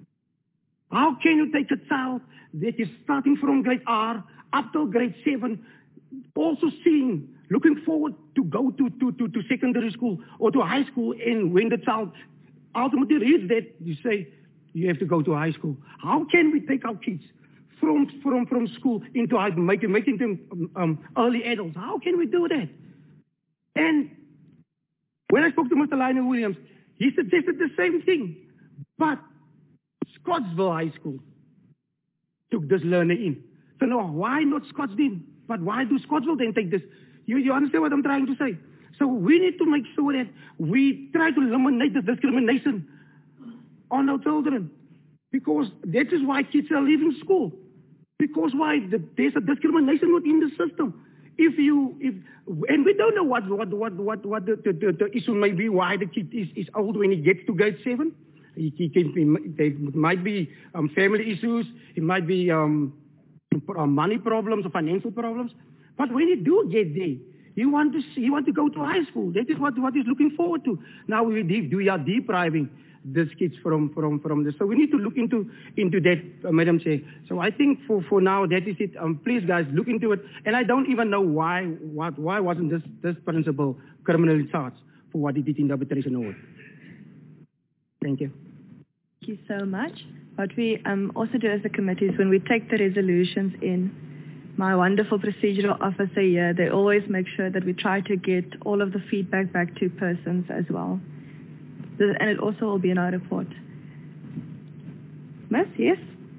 How can you take a child that is starting from grade R up till grade 7, also looking forward to go to secondary school or to high school, and when the child ultimately reads that, you say, you have to go to high school? How can we take our kids from school into high school, making them early adults? How can we do that?" And when I spoke to Mr. Lionel Williams, he suggested the same thing. But Scottsville High School took this learner in. So now, why not Scottsdene? But why do Scottsville then take this? You understand what I'm trying to say? So we need to make sure that we try to eliminate the discrimination on our children. Because that is why kids are leaving school. Because why? There's a discrimination within the system. And we don't know what the issue may be, why the kid is old when he gets to grade 7. There might be family issues, it might be money problems or financial problems. But when you do get there, you want to go to high school. That is what he's looking forward to. Now we are depriving these kids from this. So we need to look into that, Madam Chair. So I think for now that is it. Please guys look into it. And I don't even know why wasn't this principal criminally charged for what he did in the arbitration award. Thank you. Thank you so much. What we also do as a committee is when we take the resolutions in, my wonderful procedural officer here, they always make sure that we try to get all of the feedback back to persons as well. And it also will be in our report. Miss, yes?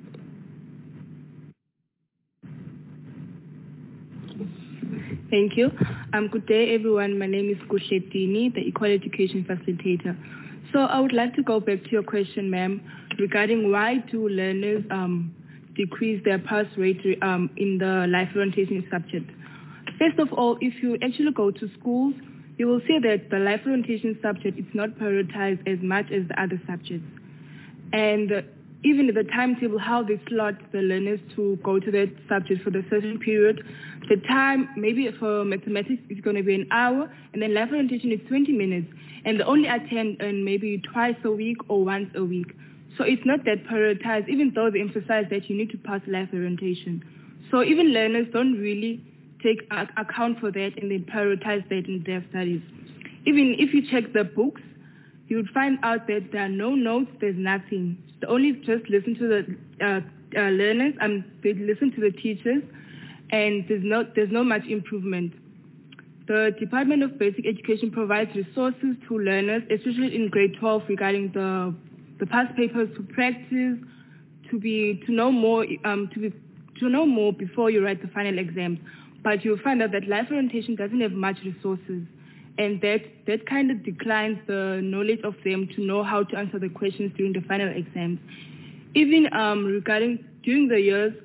Thank you. Good day, everyone. My name is Kushetini, the Equal Education Facilitator. So I would like to go back to your question, ma'am, regarding why do learners decrease their pass rate in the life orientation subject. First of all, if you actually go to schools, you will see that the life orientation subject is not prioritized as much as the other subjects. And even the timetable, how they slot the learners to go to that subject for the certain period, the time maybe for mathematics is going to be an hour, and then life orientation is 20 minutes, and they only attend maybe twice a week or once a week. So it's not that prioritized, even though they emphasize that you need to pass life orientation. So even learners don't really take account for that and then prioritize that in their studies. Even if you check the books, you would find out that there are no notes, there's nothing. They only just listen to the learners, they listen to the teachers, and there's no much improvement. The Department of Basic Education provides resources to learners, especially in grade 12, regarding the past papers to practice, to know more before you write the final exams. But you'll find out that life orientation doesn't have much resources, and that kind of declines the knowledge of them to know how to answer the questions during the final exams. Even regarding during the year,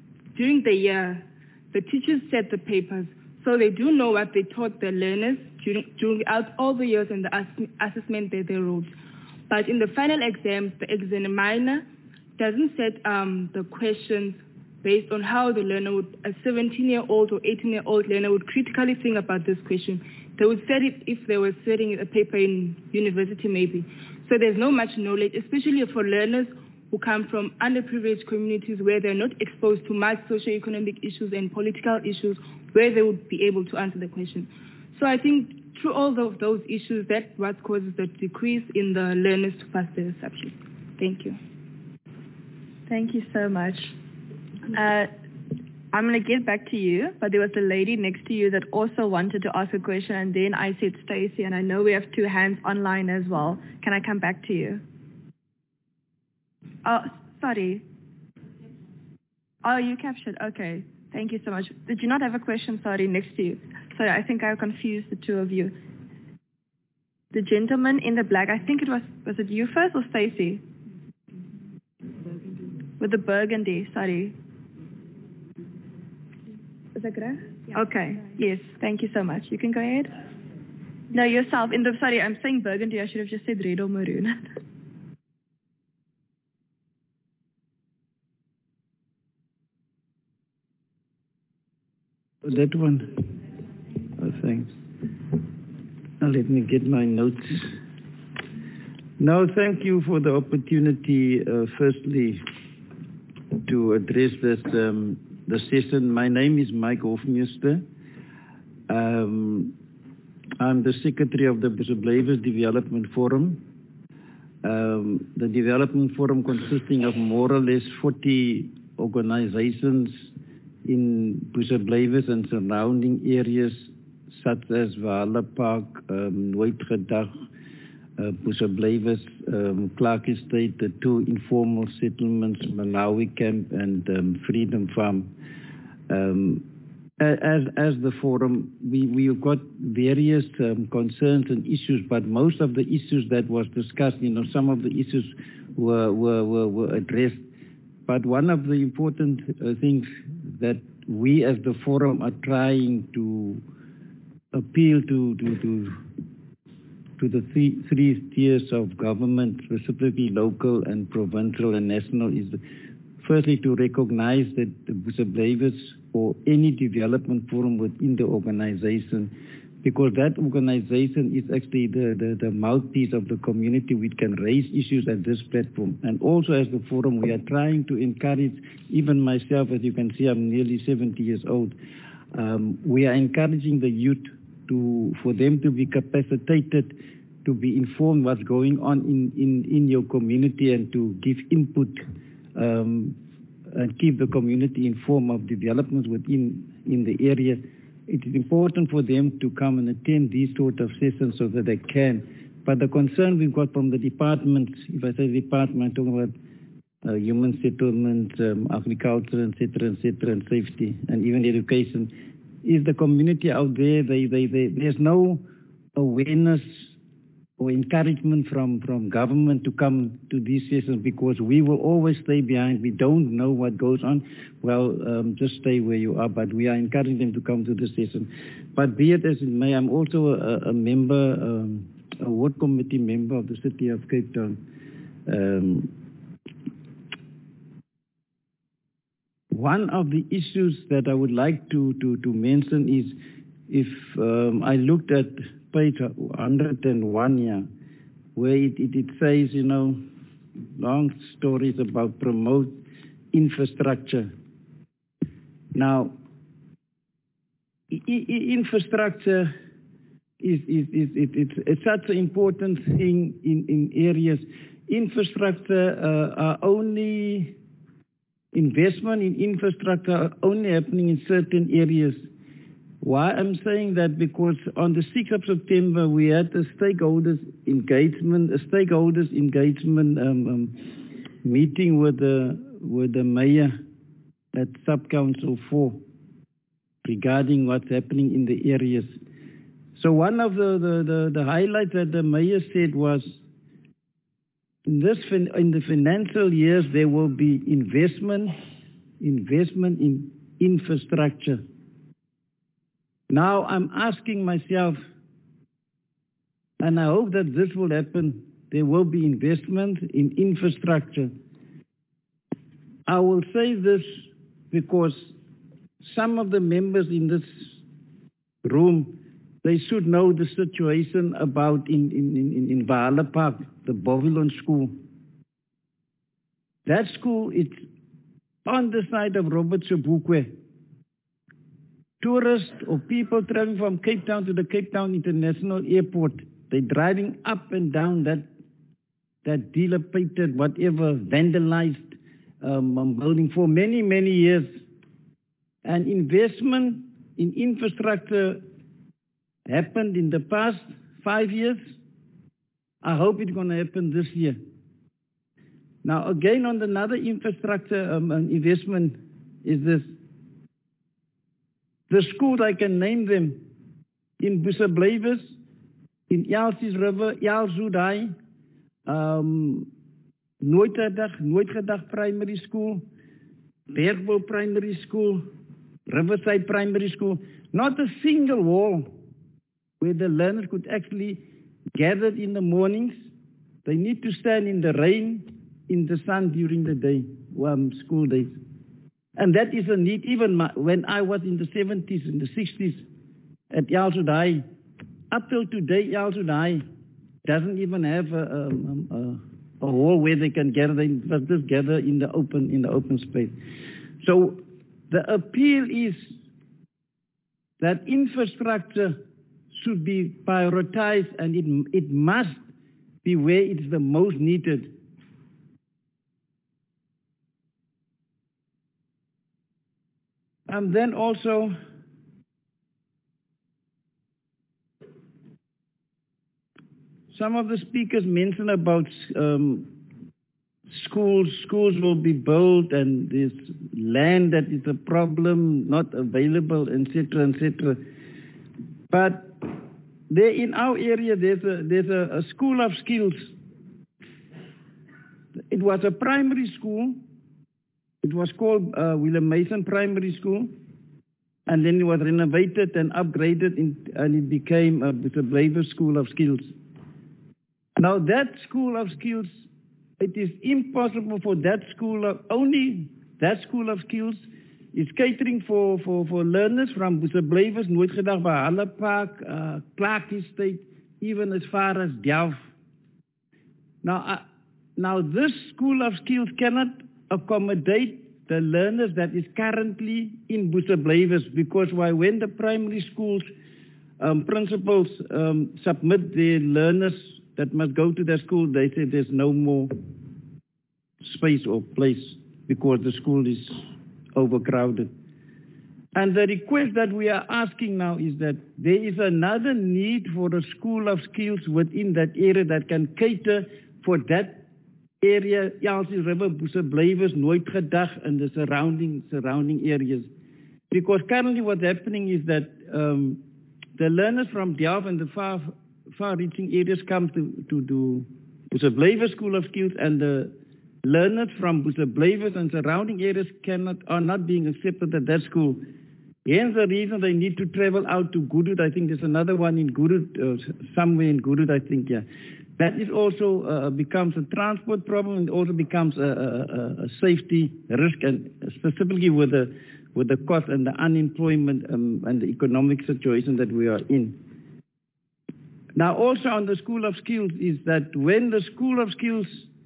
the teachers set the papers, so they do know what they taught the learners throughout all the years and the assessment that they wrote. But in the final exams, the examiner doesn't set the questions based on how the learner would, a 17-year-old or 18-year-old learner would critically think about this question. They would set it if they were setting a paper in university maybe. So there's no much knowledge, especially for learners who come from underprivileged communities where they're not exposed to much socioeconomic issues and political issues where they would be able to answer the question. So I think through all of those issues, that's what causes the decrease in the learners to pass the subject. Thank you. Thank you so much. I'm going to get back to you, but there was a lady next to you that also wanted to ask a question, and then I said Stacey, and I know we have 2 hands online as well. Can I come back to you? Oh, sorry. Oh, you captured. Okay. Thank you so much. Did you not have a question, sorry, next to you? Sorry, I think I confused the 2 of you. The gentleman in the black, I think it was it you first or Stacey? With the burgundy, sorry. Is that correct? Yeah. Okay. Yes. Thank you so much. You can go ahead. No, yourself. Sorry, I'm saying burgundy. I should have just said red or maroon. That one. Oh, thanks. Now let me get my notes. Now, thank you for the opportunity, firstly, to address this the session. My name is Mike Hofmeester. I'm the secretary of the Busablaivers Development Forum. The Development Forum consisting of more or less 40 organizations in Busablaivers and surrounding areas such as Valhalla Park, Nooitgedag, Busablaivers, Clark Estate, the 2 informal settlements, Malawi Camp and Freedom Farm. As the forum, we've got various concerns and issues, but most of the issues that was discussed, some of the issues were addressed. But one of the important things that we as the forum are trying to appeal to the 3 tiers of government, specifically local and provincial and national, is firstly to recognize that the Busablaivers or any development forum within the organization, because that organization is actually the mouthpiece of the community, which can raise issues at this platform. And also as the forum, we are trying to encourage, even myself, as you can see, I'm nearly 70 years old, we are encouraging the youth for them to be capacitated, to be informed what's going on in your community and to give input and keep the community informed of developments in the area. It is important for them to come and attend these sort of sessions so that they can. But the concern we've got from the departments, if I say department, I'm talking about human settlement, agriculture, etc., and safety, and even education, is the community out there. There's no awareness or encouragement from government to come to these sessions, because we will always stay behind. We don't know what goes on. Well, just stay where you are, but we are encouraging them to come to the session. But be it as it may, I'm also a member, a ward committee member of the City of Cape Town. One of the issues that I would like to mention is, if I looked at page 101 here, where it says, you know, long stories about promote infrastructure. Now, infrastructure it's such an important thing in areas. Infrastructure are only investment in infrastructure are only happening in certain areas. Why I'm saying that? Because on the 6th of September we had a stakeholders engagement meeting with the mayor at Sub-Council 4 regarding what's happening in the areas. So one of the highlights that the mayor said was, in the financial years there will be investment in infrastructure. Now I'm asking myself, and I hope that this will happen, there will be investment in infrastructure. I will say this because some of the members in this room, they should know the situation about in Vahala Park, the Bovilon School. That school is on the side of Robert Sobukwe. Tourists or people traveling from Cape Town to the Cape Town International Airport, they're driving up and down that dilapidated, whatever, vandalized building for many, many years. And investment in infrastructure happened in the past 5 years. I hope it's going to happen this year. Now, again, on another infrastructure investment is this. The schools, I can name them, in Busablavis, in Elsies River, Elzoodai, Nooitgedag Primary School, Bergbo Primary School, Riverside Primary School. Not a single wall where the learners could actually gather in the mornings. They need to stand in the rain, in the sun during the day, school days. And that is a need. Even when I was in the 70s and the 60s at Elzoodai, up till today, Elzoodai doesn't even have a hall where they can gather. They just gather in the open space. So the appeal is that infrastructure should be prioritized, and it must be where it's the most needed. And then also, some of the speakers mentioned about schools. Schools will be built, and there's land that is a problem, not available, etc., etc. But there in our area, there's a school of skills. It was a primary school. It was called Willem Mason Primary School, and then it was renovated and upgraded, and it became the Blaver School of Skills. Now that School of Skills, it is impossible for that school, only that School of Skills is catering for learners from Busablavis, Nooitgedag, Vahala Park, Clark Estate, even as far as Delft. Now this School of Skills cannot accommodate the learners that is currently in Busablavis, because when the primary schools principals submit their learners that must go to their school, they say there's no more space or place because the school is overcrowded. And the request that we are asking now is that there is another need for a School of Skills within that area that can cater for that area, Elsies River, Busablavis, Nooitgedag, and the surrounding areas. Because currently what's happening is that the learners from Delft and the far-reaching areas come to Busablaver School of Skills, and the learners from Busablaver and surrounding areas are not being accepted at that school. Hence the reason they need to travel out to Gurud. I think there's another one in Gurud, somewhere in Gurud, I think, yeah. That is also becomes a transport problem, and also becomes a safety risk, and specifically with the cost and the unemployment and the economic situation that we are in. Now also on the School of Skills is that when the School of Skills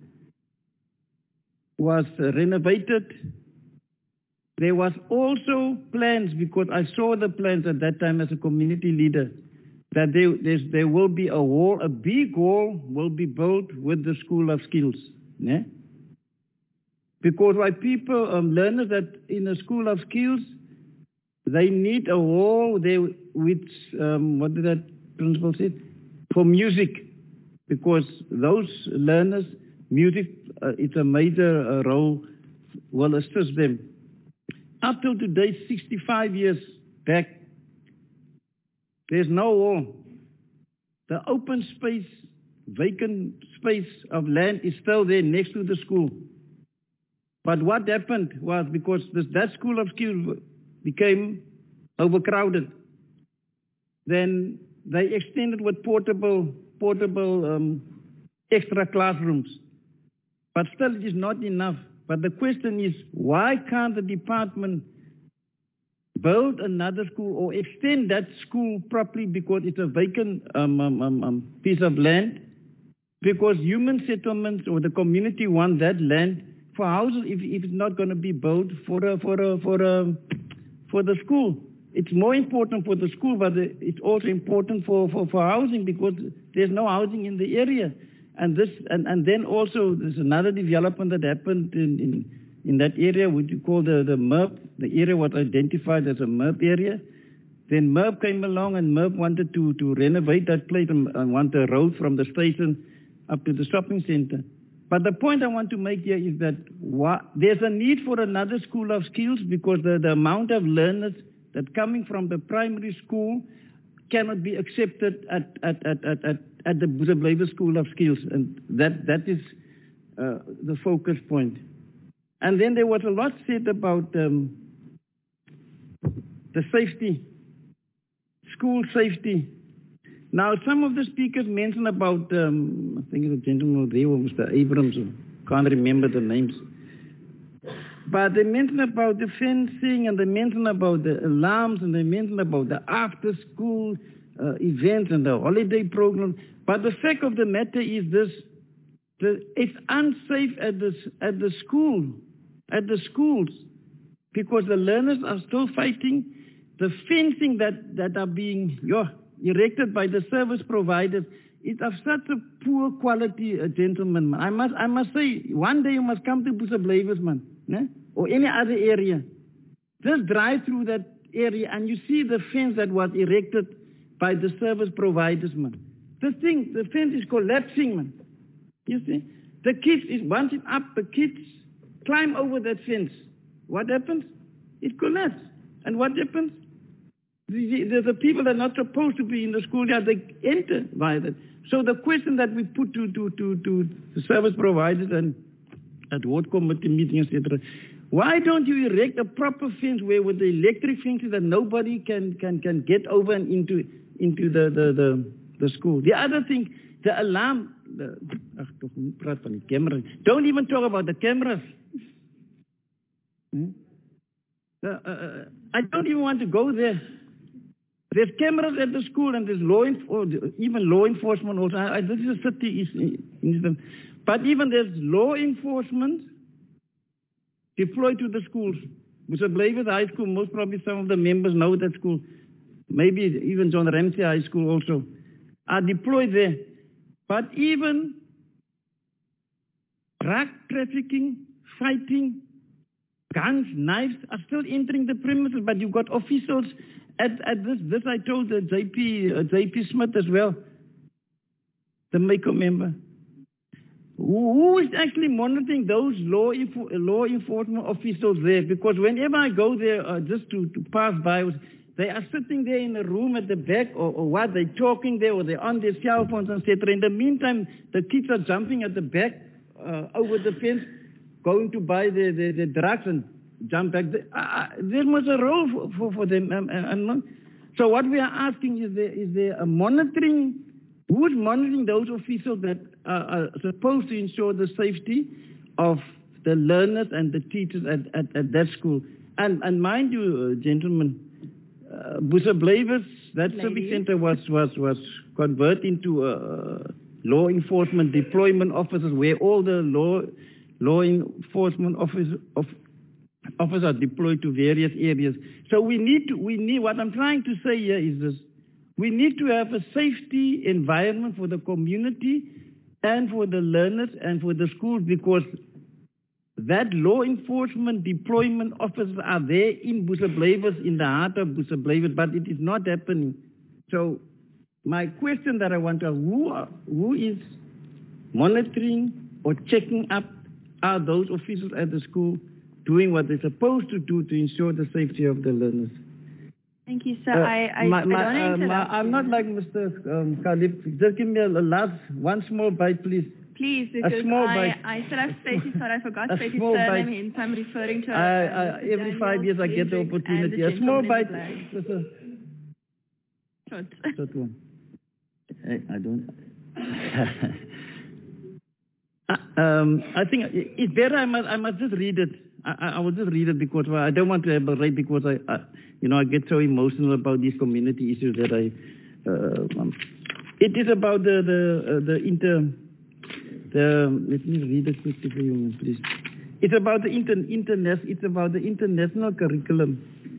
was renovated, there was also plans, because I saw the plans at that time as a community leader, that there will be a wall, a big wall will be built with the School of Skills. Yeah? Because why people, learners that in a School of Skills, they need a wall there with, what did that principal say? For music. Because those learners, music, it's a major role, will assist them. Up till today, 65 years back, there's no wall. The open space, vacant space of land is still there next to the school. But what happened was, because that School of Skills became overcrowded, then they extended with portable extra classrooms. But still it is not enough. But the question is, why can't the department build another school or extend that school properly, because it's a vacant piece of land? Because human settlements or the community want that land for houses if it's not going to be built for the school. It's more important for the school, but it's also important for housing, because there's no housing in the area. And then also there's another development that happened in that area, which you call the MERP. The area was identified as a MERP area. Then MERP came along, and MERP wanted to renovate that place and want a road from the station up to the shopping center. But the point I want to make here is that there's a need for another School of Skills, because the amount of learners that coming from the primary school cannot be accepted at the Busablaver School of Skills, and that is the focus point. And then there was a lot said about the safety, school safety. Now, some of the speakers mentioned about, I think it's a gentleman there, Mr. Abrams, can't remember the names. But they mentioned about the fencing, and they mentioned about the alarms, and they mentioned about the after-school events and the holiday program. But the fact of the matter is this: it's unsafe at the schools, because the learners are still fighting. The fencing that are being erected by the service providers is of such a poor quality, gentlemen. I must say, one day you must come to Busablaver, man, or any other area. Just drive through that area and you see the fence that was erected by the service providers, man. The fence is collapsing, man. You see? The kids, once it's up, the kids climb over that fence. What happens? It collapses. And what happens? The people that are not supposed to be in the schoolyard, they enter by that. So the question that we put to the service providers and at ward committee meetings, etc., why don't you erect a proper fence where with the electric fences that nobody can get over and into the school? The other thing, the alarm. Don't even talk about the cameras. I don't even want to go there. There's cameras at the school, and there's even law enforcement also. This is a city, but even there's law enforcement deployed to the schools. Busablaver High School, most probably some of the members know that school. Maybe even John Ramsey High School also are deployed there. But even drug trafficking, fighting, guns, knives are still entering the premises, but you've got officials at this I told the JP Smith as well, the MACO member. Who is actually monitoring those law enforcement officials there? Because whenever I go there just to pass by, They are sitting there in a room at the back or what, they're talking there or they're on their cell phones, etc. In the meantime, the kids are jumping at the back over the fence, going to buy the drugs and jump back. There was a role for them. So what we are asking is there a monitoring? Who is monitoring those officials that are supposed to ensure the safety of the learners and the teachers at that school? And mind you, gentlemen, Busablavis, that civic center was converted into law enforcement deployment officers, where all the law enforcement officers are deployed to various areas. So we need what I'm trying to say here is this: we need to have a safety environment for the community and for the learners and for the schools, because that law enforcement deployment officers are there in Busablavis, in the heart of Busablavis, but it is not happening. So my question that I want to ask, who is monitoring or checking up, are those officials at the school doing what they're supposed to do to ensure the safety of the learners? Thank you, sir. I don't interrupt. I'm not like Mr. Khalif. Just give me one small bite, please. Please, because I said I've stated, but I forgot to state his surname, hence I'm referring to every 5 years I get the opportunity. A small bite. Short one. I don't. I think it's better. I must just read it. I will just read it because I don't want to elaborate, because I get so emotional about these community issues that it is about let me read it quickly for you, please. It's about the It's about the international curriculum.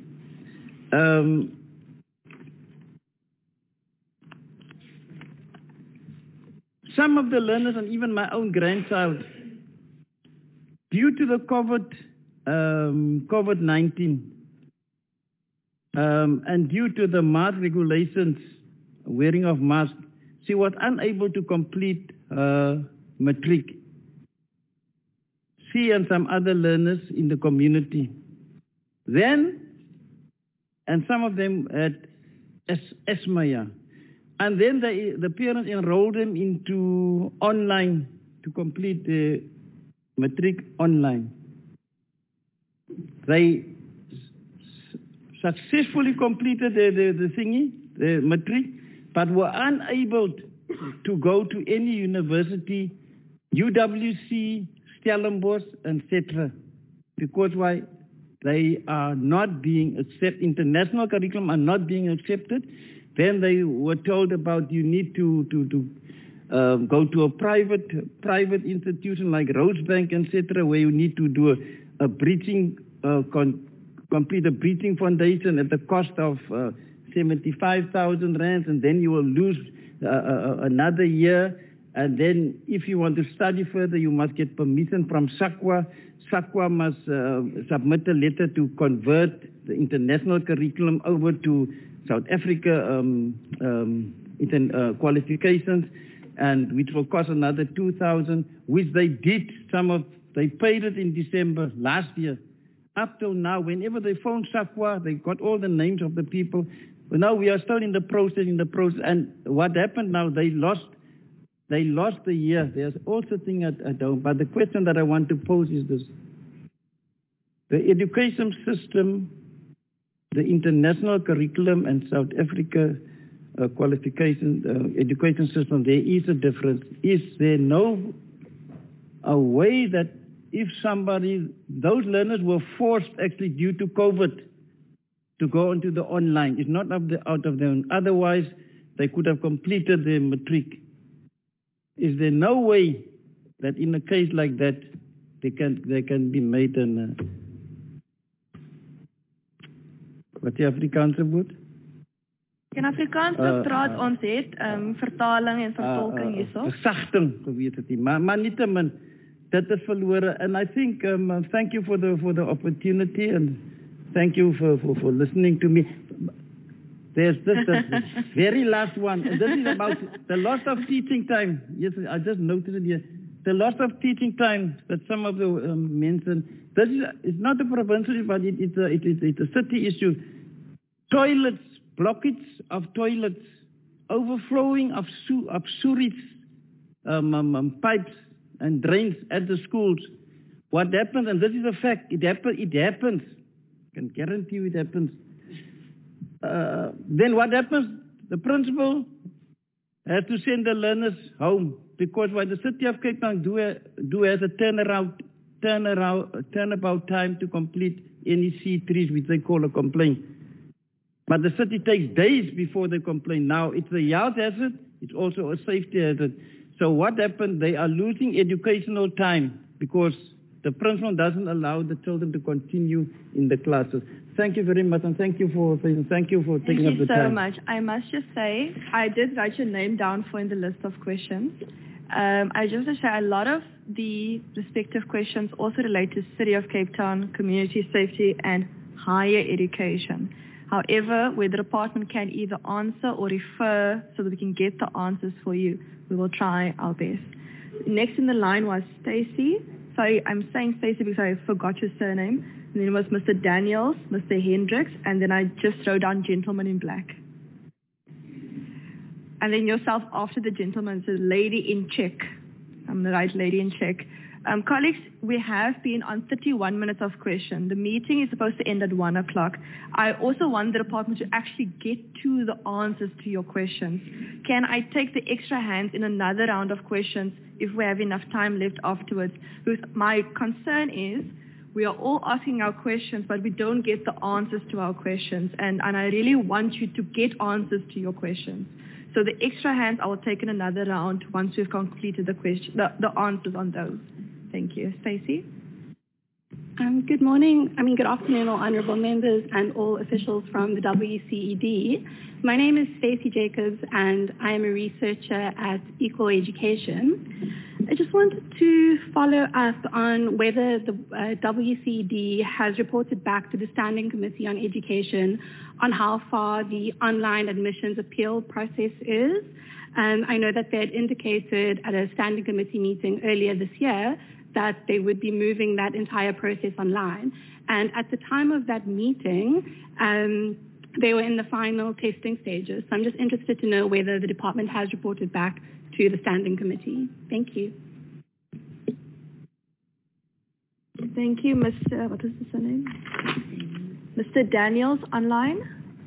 Some of the learners, and even my own grandchild, due to the COVID-19 and due to the mask regulations, wearing of masks, she was unable to complete matric. She and some other learners in the community. And some of them had asthma. And then the parents enrolled them into online to complete the matric online. They successfully completed the matric, but were unable to go to any university, UWC, Stellenbosch, etc. Because why? They are not being accepted. International curriculum are not being accepted. Then they were told about you need to go to a private institution like Rosebank, etc., where you need to do a breathing, complete a breathing foundation at the cost of 75,000 rands, and then you will lose another year. And then if you want to study further, you must get permission from SAQA. SAQA must submit a letter to convert the international curriculum over to South Africa qualifications, and which will cost another 2,000, which they did. They paid it in December last year. Up till now, whenever they phone SAQA, they got all the names of the people. But now we are still in the process. And what happened now? They lost the year. There's also thing at home. But the question that I want to pose is this: the education system, the international curriculum, and South Africa qualification education system, there is a difference. Is there a way that if those learners were forced actually due to COVID to go into the online, it's not out of their own. Otherwise, they could have completed their matric. Is there no way that in a case like that, they can be made wat die Afrikaanse woord? In Afrikaans praat ons het vertaling en vertolking hierso. Versagting, geweet het nie. Maar nietemin, dit is verlore. And I think, thank you for the opportunity, and thank you for listening to me. There's this very last one. This is about the loss of teaching time. Yes, I just noticed it here. The loss of teaching time that some of the mentioned. This is not a provincial issue, but it's a city issue. toilets, blockage of toilets, overflowing of sewage pipes and drains at the schools. What happens, and this is a fact, it happens. I can guarantee you it happens. Then what happens? The principal has to send the learners home because why the city of Cape Town do has a turnabout time to complete any C3s, which they call a complaint. But the city takes days before they complain. Now, it's a health hazard, it's also a safety hazard. So what happened? They are losing educational time because the principal doesn't allow the children to continue in the classes. Thank you very much, and thank you for taking up the time. Thank you so much. I must just say, I did write your name down for in the list of questions. I just want to share a lot of the respective questions also relate to City of Cape Town, community safety, and higher education. However, where the department can either answer or refer so that we can get the answers for you, we will try our best. Next in the line was Stacey. Sorry, I'm saying Stacey because I forgot your surname. And then it was Mr. Daniels, Mr. Hendricks, and then I just wrote down gentleman in black. And then yourself after the gentleman, so lady in check. I'm the right lady in check. Colleagues, we have been on 31 minutes of question. The meeting is supposed to end at 1 o'clock. I also want the department to actually get to the answers to your questions. Can I take the extra hands in another round of questions if we have enough time left afterwards? Because my concern is we are all asking our questions, but we don't get the answers to our questions. And I really want you to get answers to your questions. So the extra hands I will take in another round once we've completed the answers on those. Thank you. Stacey? Good afternoon, all honourable members and all officials from the WCED. My name is Stacey Jacobs and I am a researcher at Equal Education. I just wanted to follow up on whether the WCED has reported back to the Standing Committee on Education on how far the online admissions appeal process is. I know that they had indicated at a Standing Committee meeting earlier this year that they would be moving that entire process online. And at the time of that meeting, they were in the final testing stages. So I'm just interested to know whether the department has reported back to the Standing Committee. Thank you. Thank you, Mr. What is the surname? Mr. Daniels online.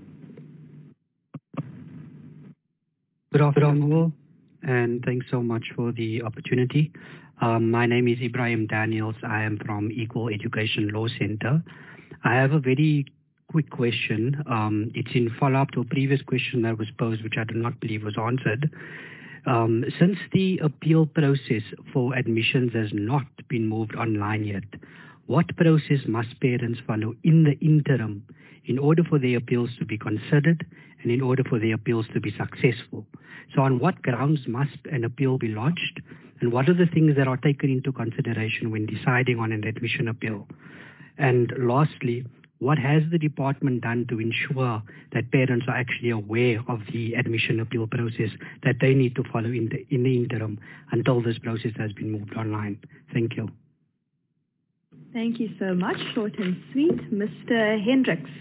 Good afternoon, and thanks so much for the opportunity. My name is Ibrahim Daniels. I am from Equal Education Law Center. I have a very quick question. It's in follow-up to a previous question that was posed, which I do not believe was answered. Since the appeal process for admissions has not been moved online yet, what process must parents follow in the interim in order for their appeals to be considered and in order for their appeals to be successful? So on what grounds must an appeal be lodged, and what are the things that are taken into consideration when deciding on an admission appeal? And lastly, what has the department done to ensure that parents are actually aware of the admission appeal process that they need to follow in the interim until this process has been moved online? Thank you. Thank you so much. Short and sweet. Mr. Hendricks.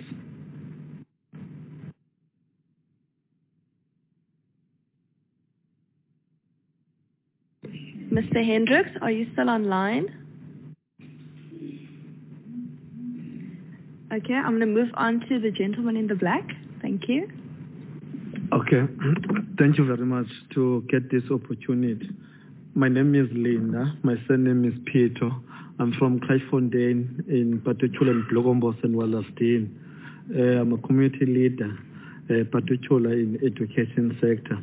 Mr. Hendricks, are you still online? Okay, I'm going to move on to the gentleman in the black. Thank you. Okay, thank you very much to get this opportunity. My name is Linda. My surname is Peter. I'm from Kraaifontein in particular in Blogombos and Wallasteen. I'm a community leader, particularly in education sector.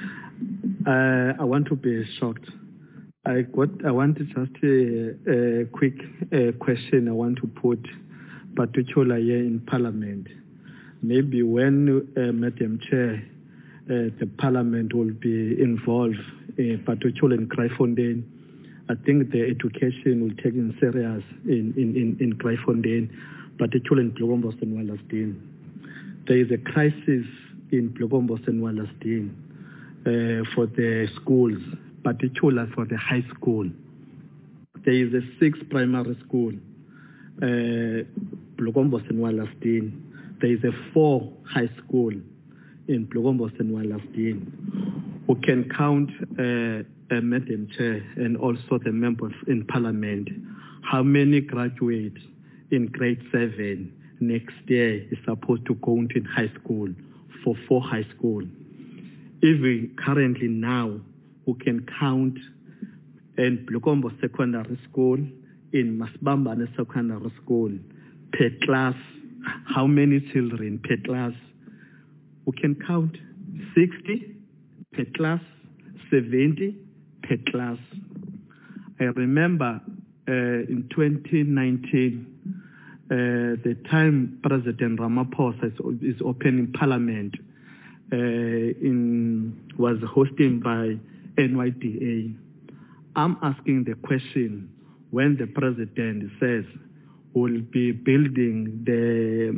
I want to be shocked. I wanted just a quick question I want to put, particularly here in Parliament. Maybe when, Madam Chair, the Parliament will be involved, particularly in Kraaifontein, I think the education will take in serious in Kraaifontein, particularly in Blogombos and Wallasteen. There is a crisis in Blogombos and Wallasteen for the schools, particularly for the high school. There is a 6th primary school, Blogombos and Wallasteen. there is a 4 high school in Blogombos and Wallasdene. Who can count Madam Chair and also the members in Parliament, how many graduates in grade 7 next year is supposed to go into high school for 4 high school? Even currently now, who can count in Blokombo Secondary School, in Masbambane Secondary School, per class, how many children per class? Who can count 60 per class, 70 per class? I remember in 2019, the time President Ramaphosa is opening Parliament, was hosted by NYDA. I'm asking the question, when the President says we'll be building the,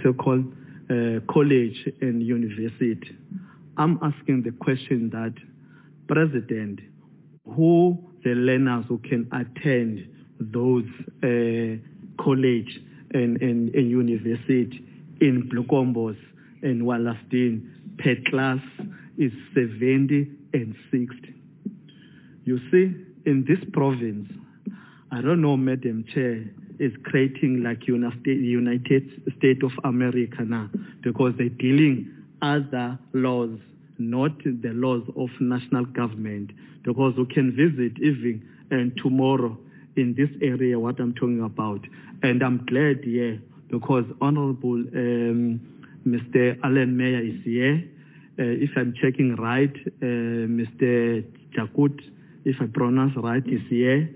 college and university, I'm asking the question that, President, who the learners who can attend those college and university in Blokombos and Wallasdene per class is 70 and 60. You see, in this province, I don't know, Madam Chair, is creating like United States of America now, because they're dealing other laws, not the laws of national government, because we can visit even tomorrow in this area what I'm talking about. And I'm glad, because Honorable Mr. Alan Meyer is here. If I'm checking right, Mr. Jakut, if I pronounce right, is here.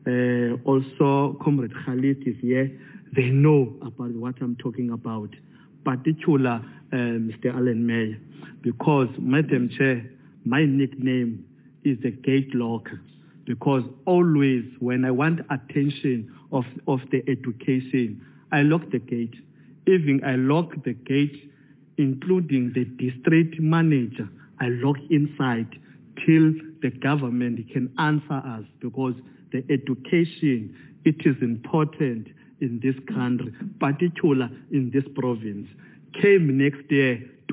Also, Comrade Khalid is here. They know about what I'm talking about, particular Mr. Alan Meyer, because, Madam Chair, my nickname is the gate locker, because always when I want attention of the education, I lock the gate. Even I lock the gate, including the district manager, I lock inside till the government can answer us, because the education, it is important in this country, particularly in this province. Came next year,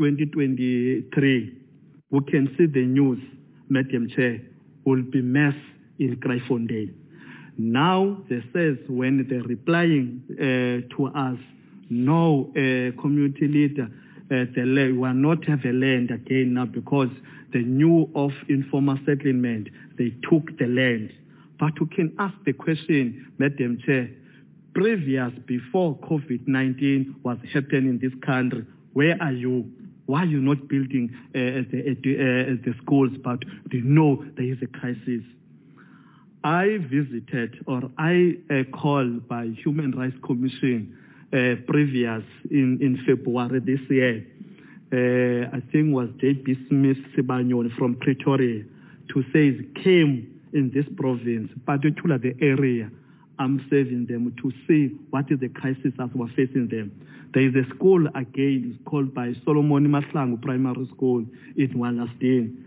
2023, we can see the news, Madam Chair, will be mass in Kraaifontein. Now, they says when they're replying to us, no community leader, we will not have a land again now because the new of informal settlement, they took the land. But we can ask the question, Madam Chair, previous, before COVID-19 was happening in this country, where are you? Why are you not building the schools, but you know there is a crisis? I visited, or I called by Human Rights Commission previous in February this year. I think was J.B. Smith Sibanyon from Pretoria to say came in this province, particularly the area I'm serving them, to see what is the crisis that we're facing them. There is a school again called by Solomon Maslangu Primary School in Wallasdene.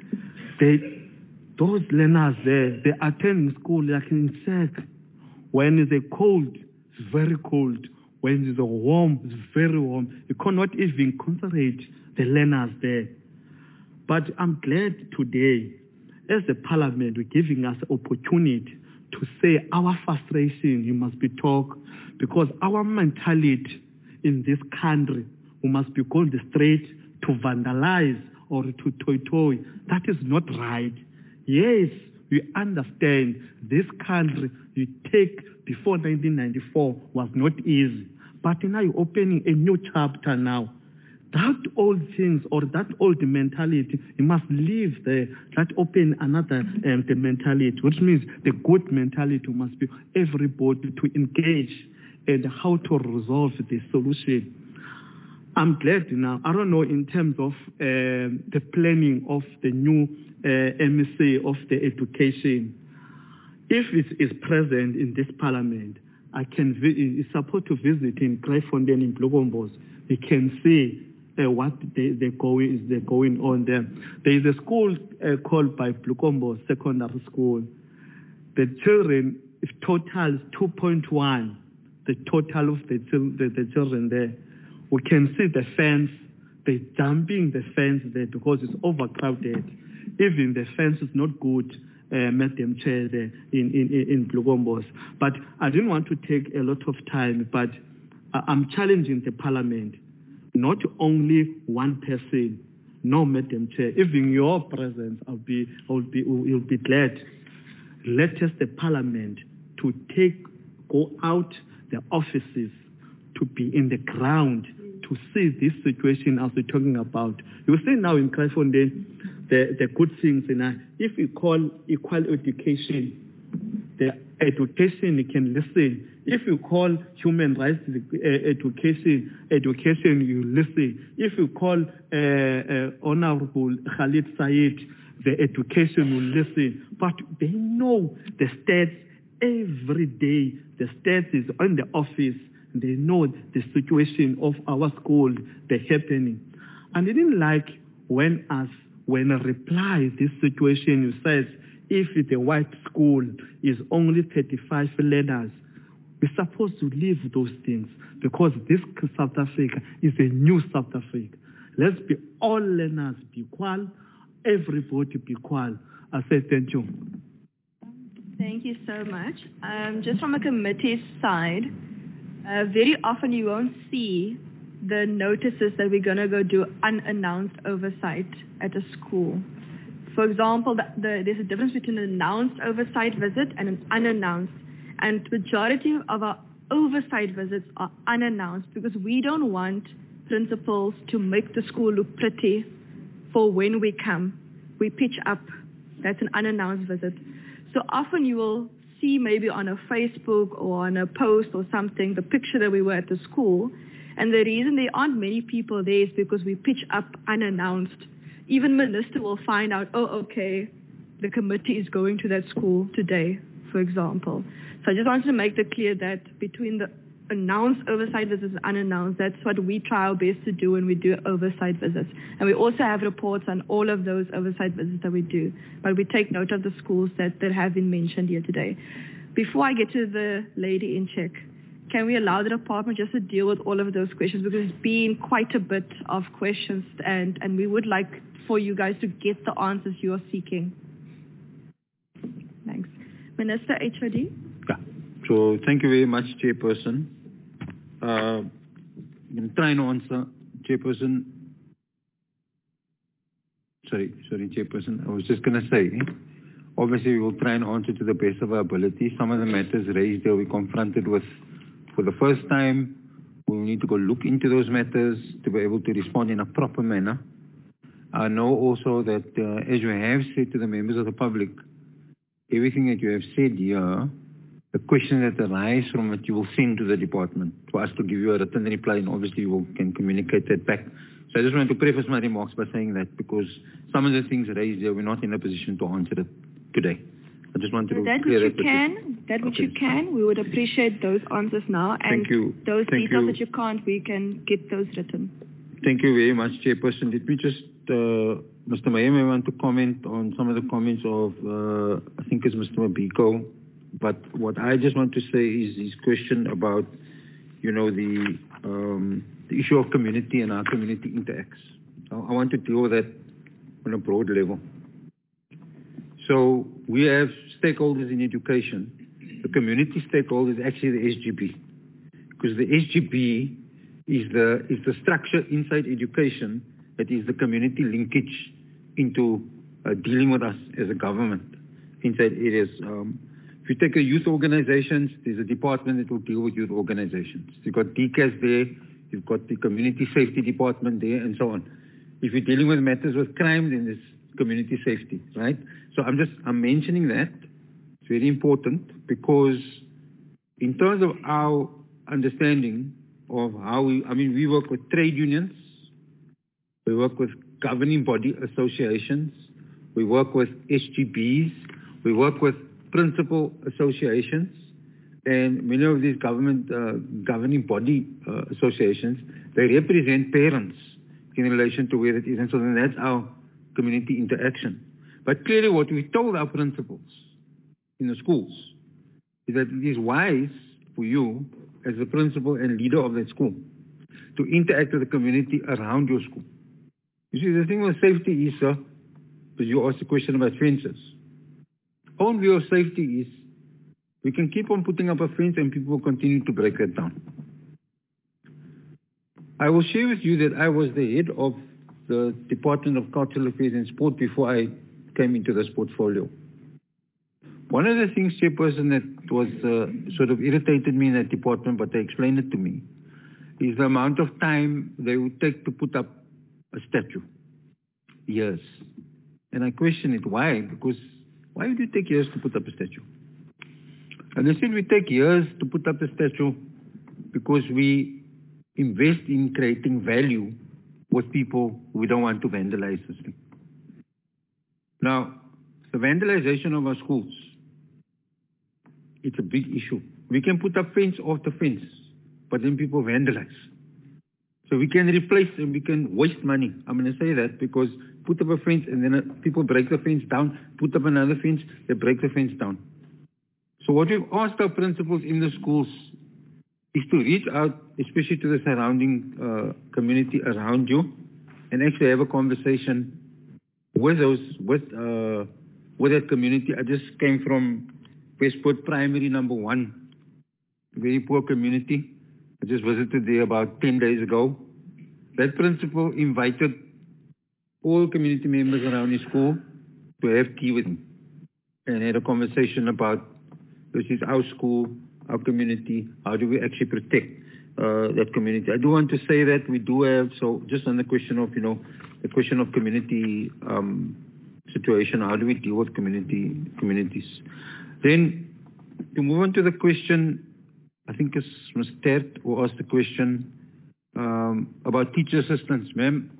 Those learners there, they attend school like in sec. When it's a cold, it's very cold. When it's a warm, it's very warm. You cannot even concentrate the learners there. But I'm glad today, as the Parliament, we're giving us opportunity to say our frustration, you must be talk, because our mentality in this country, we must be going straight to vandalize or to toy. That is not right. Yes, we understand this country you take before 1994 was not easy. But now you're opening a new chapter now. That old things or that old mentality, you must leave there. That open another the mentality, which means the good mentality must be everybody to engage and how to resolve the solution. I'm glad now. I don't know in terms of the planning of the new MSA of the education. If it is present in this Parliament, I can it's supposed to visit in Kraaifontein in Blogombos. We can see what they're going on there. There is a school called by Blogombos Secondary School. The children, total is 2.1. The total of the children there. we can see the fence, they're dumping the fence there because it's overcrowded. Even the fence is not good, Madam Chair, there in Blugombos. But I didn't want to take a lot of time, but I'm challenging the Parliament, not only one person. No, Madam Chair, even your presence, you'll be glad. Let us, the Parliament, to go out the offices, to be in the ground, to see this situation as we're talking about. You see now in Kraaifontein, the good things, if we call equal education, the education can listen. If you call human rights education, you listen. If you call Honorable Khalid Said, the education will listen. But they know the stats every day. The stats is on the office. They know the situation of our school, the happening. And I didn't like when I reply this situation, you said, if the white school is only 35 learners, we're supposed to leave those things because this South Africa is a new South Africa. Let's be all learners be equal, everybody be equal. I say thank you. Thank you so much. Just from a committee side, very often you won't see the notices that we're going to go do unannounced oversight at a school. For example, there's a difference between an announced oversight visit and an unannounced. And majority of our oversight visits are unannounced because we don't want principals to make the school look pretty for when we come. We pitch up. That's an unannounced visit. So often you will see maybe on a Facebook or on a post or something the picture that we were at the school. And the reason there aren't many people there is because we pitch up unannounced. Even minister will find out, oh, okay, the committee is going to that school today, for example. So I just wanted to make it clear that between the announced oversight visits and unannounced, that's what we try our best to do when we do oversight visits. And we also have reports on all of those oversight visits that we do. But we take note of the schools that have been mentioned here today. Before I get to the lady in check, can we allow the department just to deal with all of those questions? Because it's been quite a bit of questions and we would like for you guys to get the answers you are seeking. Thanks. Minister HOD? Yeah. So thank you very much, Chairperson. I'm trying to answer, Chairperson. Sorry, Chairperson. I was just going to say, obviously we will try and answer to the best of our ability. Some of the matters raised there we confronted with for the first time. We will need to go look into those matters to be able to respond in a proper manner. I know also that, as you have said to the members of the public, everything that you have said here, the question that arise from it, you will send to the department for us to give you a written reply, and obviously you can communicate that back. So I just want to preface my remarks by saying that because some of the things raised here, we're not in a position to answer it today. I just want to clear that. That which you can, we would appreciate those answers now. And thank you. Those details that you can't, we can get those written. Thank you very much, Chairperson. Let me just, Mr. Mayem, I want to comment on some of the comments of, I think it's Mr. Mabiko. But what I just want to say is his question about, the issue of community and how community interacts. I want to deal with that on a broad level. So we have stakeholders in education. The community stakeholders is actually the SGB, because the SGB is the structure inside education that is the community linkage into dealing with us as a government inside areas. If you take a youth organizations, there's a department that will deal with youth organizations. You've got DCAS there, you've got the community safety department there, and so on. If you're dealing with matters with crime, then there's community safety, right? So I'm mentioning that. It's very important because in terms of our understanding of how we work with trade unions, we work with governing body associations, we work with SGBs, we work with principal associations, and many of these governing body associations, they represent parents in relation to where it is, and so then that's our community interaction. But clearly what we told our principals in the schools is that it is wise for you as the principal and leader of that school to interact with the community around your school. You see, the thing with safety is, because you asked a question about fences. Own view of safety is, we can keep on putting up a fence and people will continue to break that down. I will share with you that I was the head of the Department of Cultural Affairs and Sport before I came into this portfolio. One of the things, Chairperson, that was sort of irritated me in that department, but they explained it to me, is the amount of time they would take to put up a statue. Years. And I question it. Why? Because why would it take years to put up a statue? And they said we take years to put up a statue because we invest in creating value with people we don't want to vandalize this thing. Now, the vandalization of our schools, it's a big issue. We can put up fence after fence, but then people vandalize. So we can replace and we can waste money. I'm going to say that because put up a fence and then people break the fence down, put up another fence, they break the fence down. So what we've asked our principals in the schools is to reach out, especially to the surrounding community around you, and actually have a conversation with that community. I just came from Westport Primary number 1, very poor community. I just visited there about 10 days ago. That principal invited all community members around his school to have tea with him and had a conversation about, this is our school, our community, how do we actually protect that community. I do want to say that we do have, so just on the question of, the question of community situation, how do we deal with communities. Then to move on to the question, I think it's Ms. Tert who asked the question about teacher assistants. Ma'am,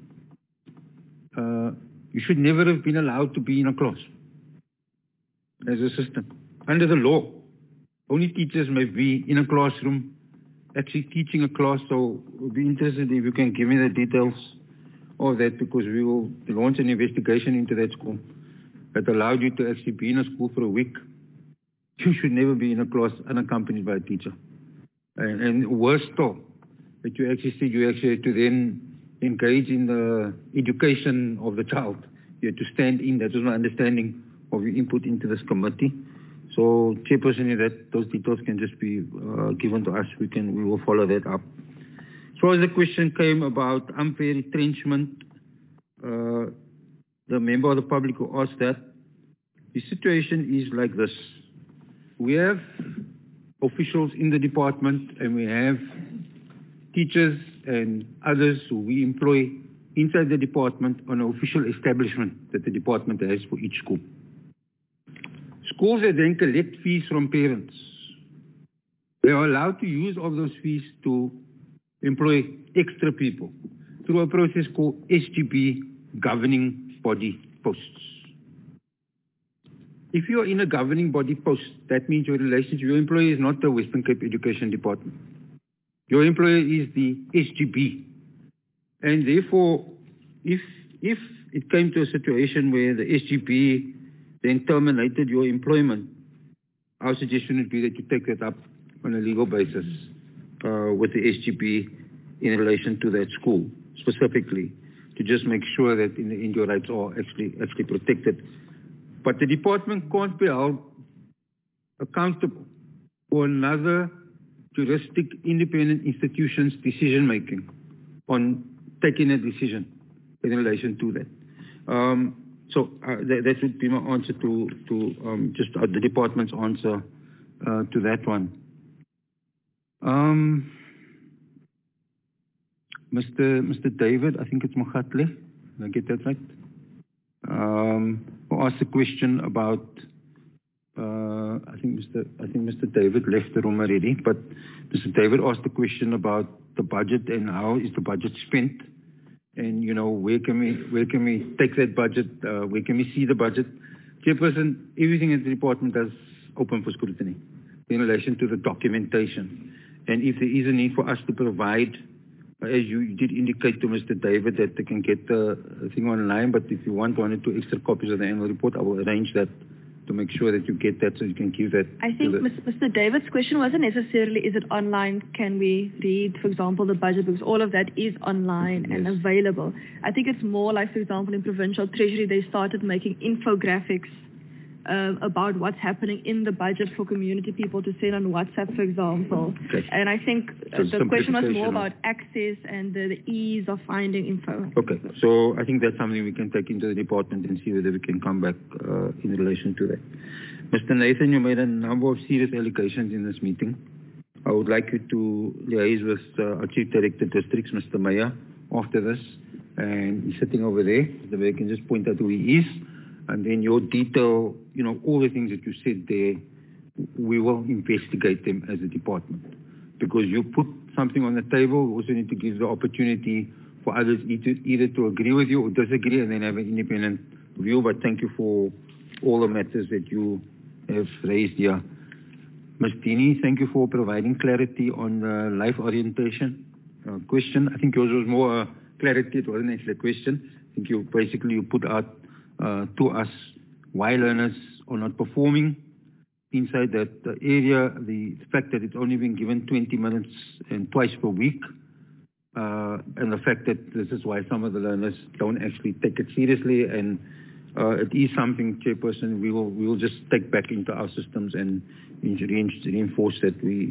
you should never have been allowed to be in a class as an assistant. Under the law, only teachers may be in a classroom actually teaching a class. So we'll be interested if you can give me the details of that, because we will launch an investigation into that school that allowed you to actually be in a school for a week. You should never be in a class unaccompanied by a teacher. And worse still, that you actually said you actually had to then engage in the education of the child. You had to stand in. That was my understanding of your input into this committee. So, Chairperson, that those details can just be given to us. We will follow that up. As far as the question came about unfair retrenchment, the member of the public who asked that, the situation is like this. We have officials in the department and we have teachers and others who we employ inside the department on an official establishment that the department has for each school. Schools that then collect fees from parents, they are allowed to use all those fees to employ extra people through a process called SGB governing body posts. If you are in a governing body post, that means your relationship, your employer is not the Western Cape Education Department. Your employer is the SGB. And therefore, if it came to a situation where the SGB then terminated your employment, our suggestion would be that you take that up on a legal basis with the SGB in relation to that school specifically, to just make sure that in the end your rights are actually protected. But the department can't be held accountable for another juristic independent institution's decision making on taking a decision in relation to that. So that would be my answer to just the department's answer to that one. Mr. David, I think it's Mogatle. Did I get that right? Who asked a question about, I think Mr. David left the room already, but Mr. David asked a question about the budget and how is the budget spent, and where can we take that budget, where can we see the budget. Chairperson, everything in the department is open for scrutiny in relation to the documentation, and if there is a need for us to provide, as you did indicate to Mr. David, that they can get the thing online, but if you want 1 or 2 extra copies of the annual report, I will arrange that to make sure that you get that so you can give that. I think Mr. David's question wasn't necessarily, is it online? Can we read, for example, the budget books? All of that is online and available. I think it's more like, for example, in Provincial Treasury, they started making infographics about what's happening in the budget for community people to send on WhatsApp, for example. Okay. And I think the question was more about access and the ease of finding info. Okay, so I think that's something we can take into the department and see whether we can come back in relation to that. Mr. Nathan, you made a number of serious allegations in this meeting. I would like you to liaise with our Chief Director Districts, Mr. Meyer, after this. And he's sitting over there. The way I can just point out who he is. And then your detail, you know, all the things that you said there, we will investigate them as a department. Because you put something on the table, we also need to give the opportunity for others either to agree with you or disagree and then have an independent view. But thank you for all the matters that you have raised here. Ms. Dini, thank you for providing clarity on the life orientation question. I think yours was more clarity, it wasn't actually a question. I think you basically put out to us why learners are not performing inside that area, the fact that it's only been given 20 minutes and twice per week, and the fact that this is why some of the learners don't actually take it seriously, and it is something, Chairperson, we will just take back into our systems and reinforce that we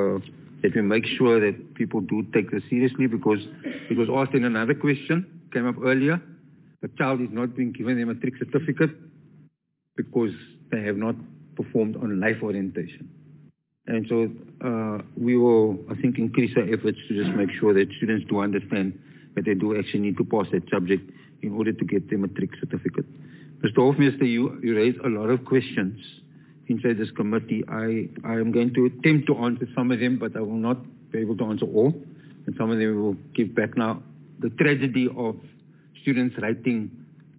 make sure that people do take this seriously, because it was asked in another question, came up earlier. A child is not being given a matric certificate because they have not performed on life orientation. And so we will, I think, increase our efforts to just make sure that students do understand that they do actually need to pass that subject in order to get their matric certificate. Mr. Hofmeester, you raised a lot of questions inside this committee. I am going to attempt to answer some of them, but I will not be able to answer all. And some of them we will give back now. The tragedy of students writing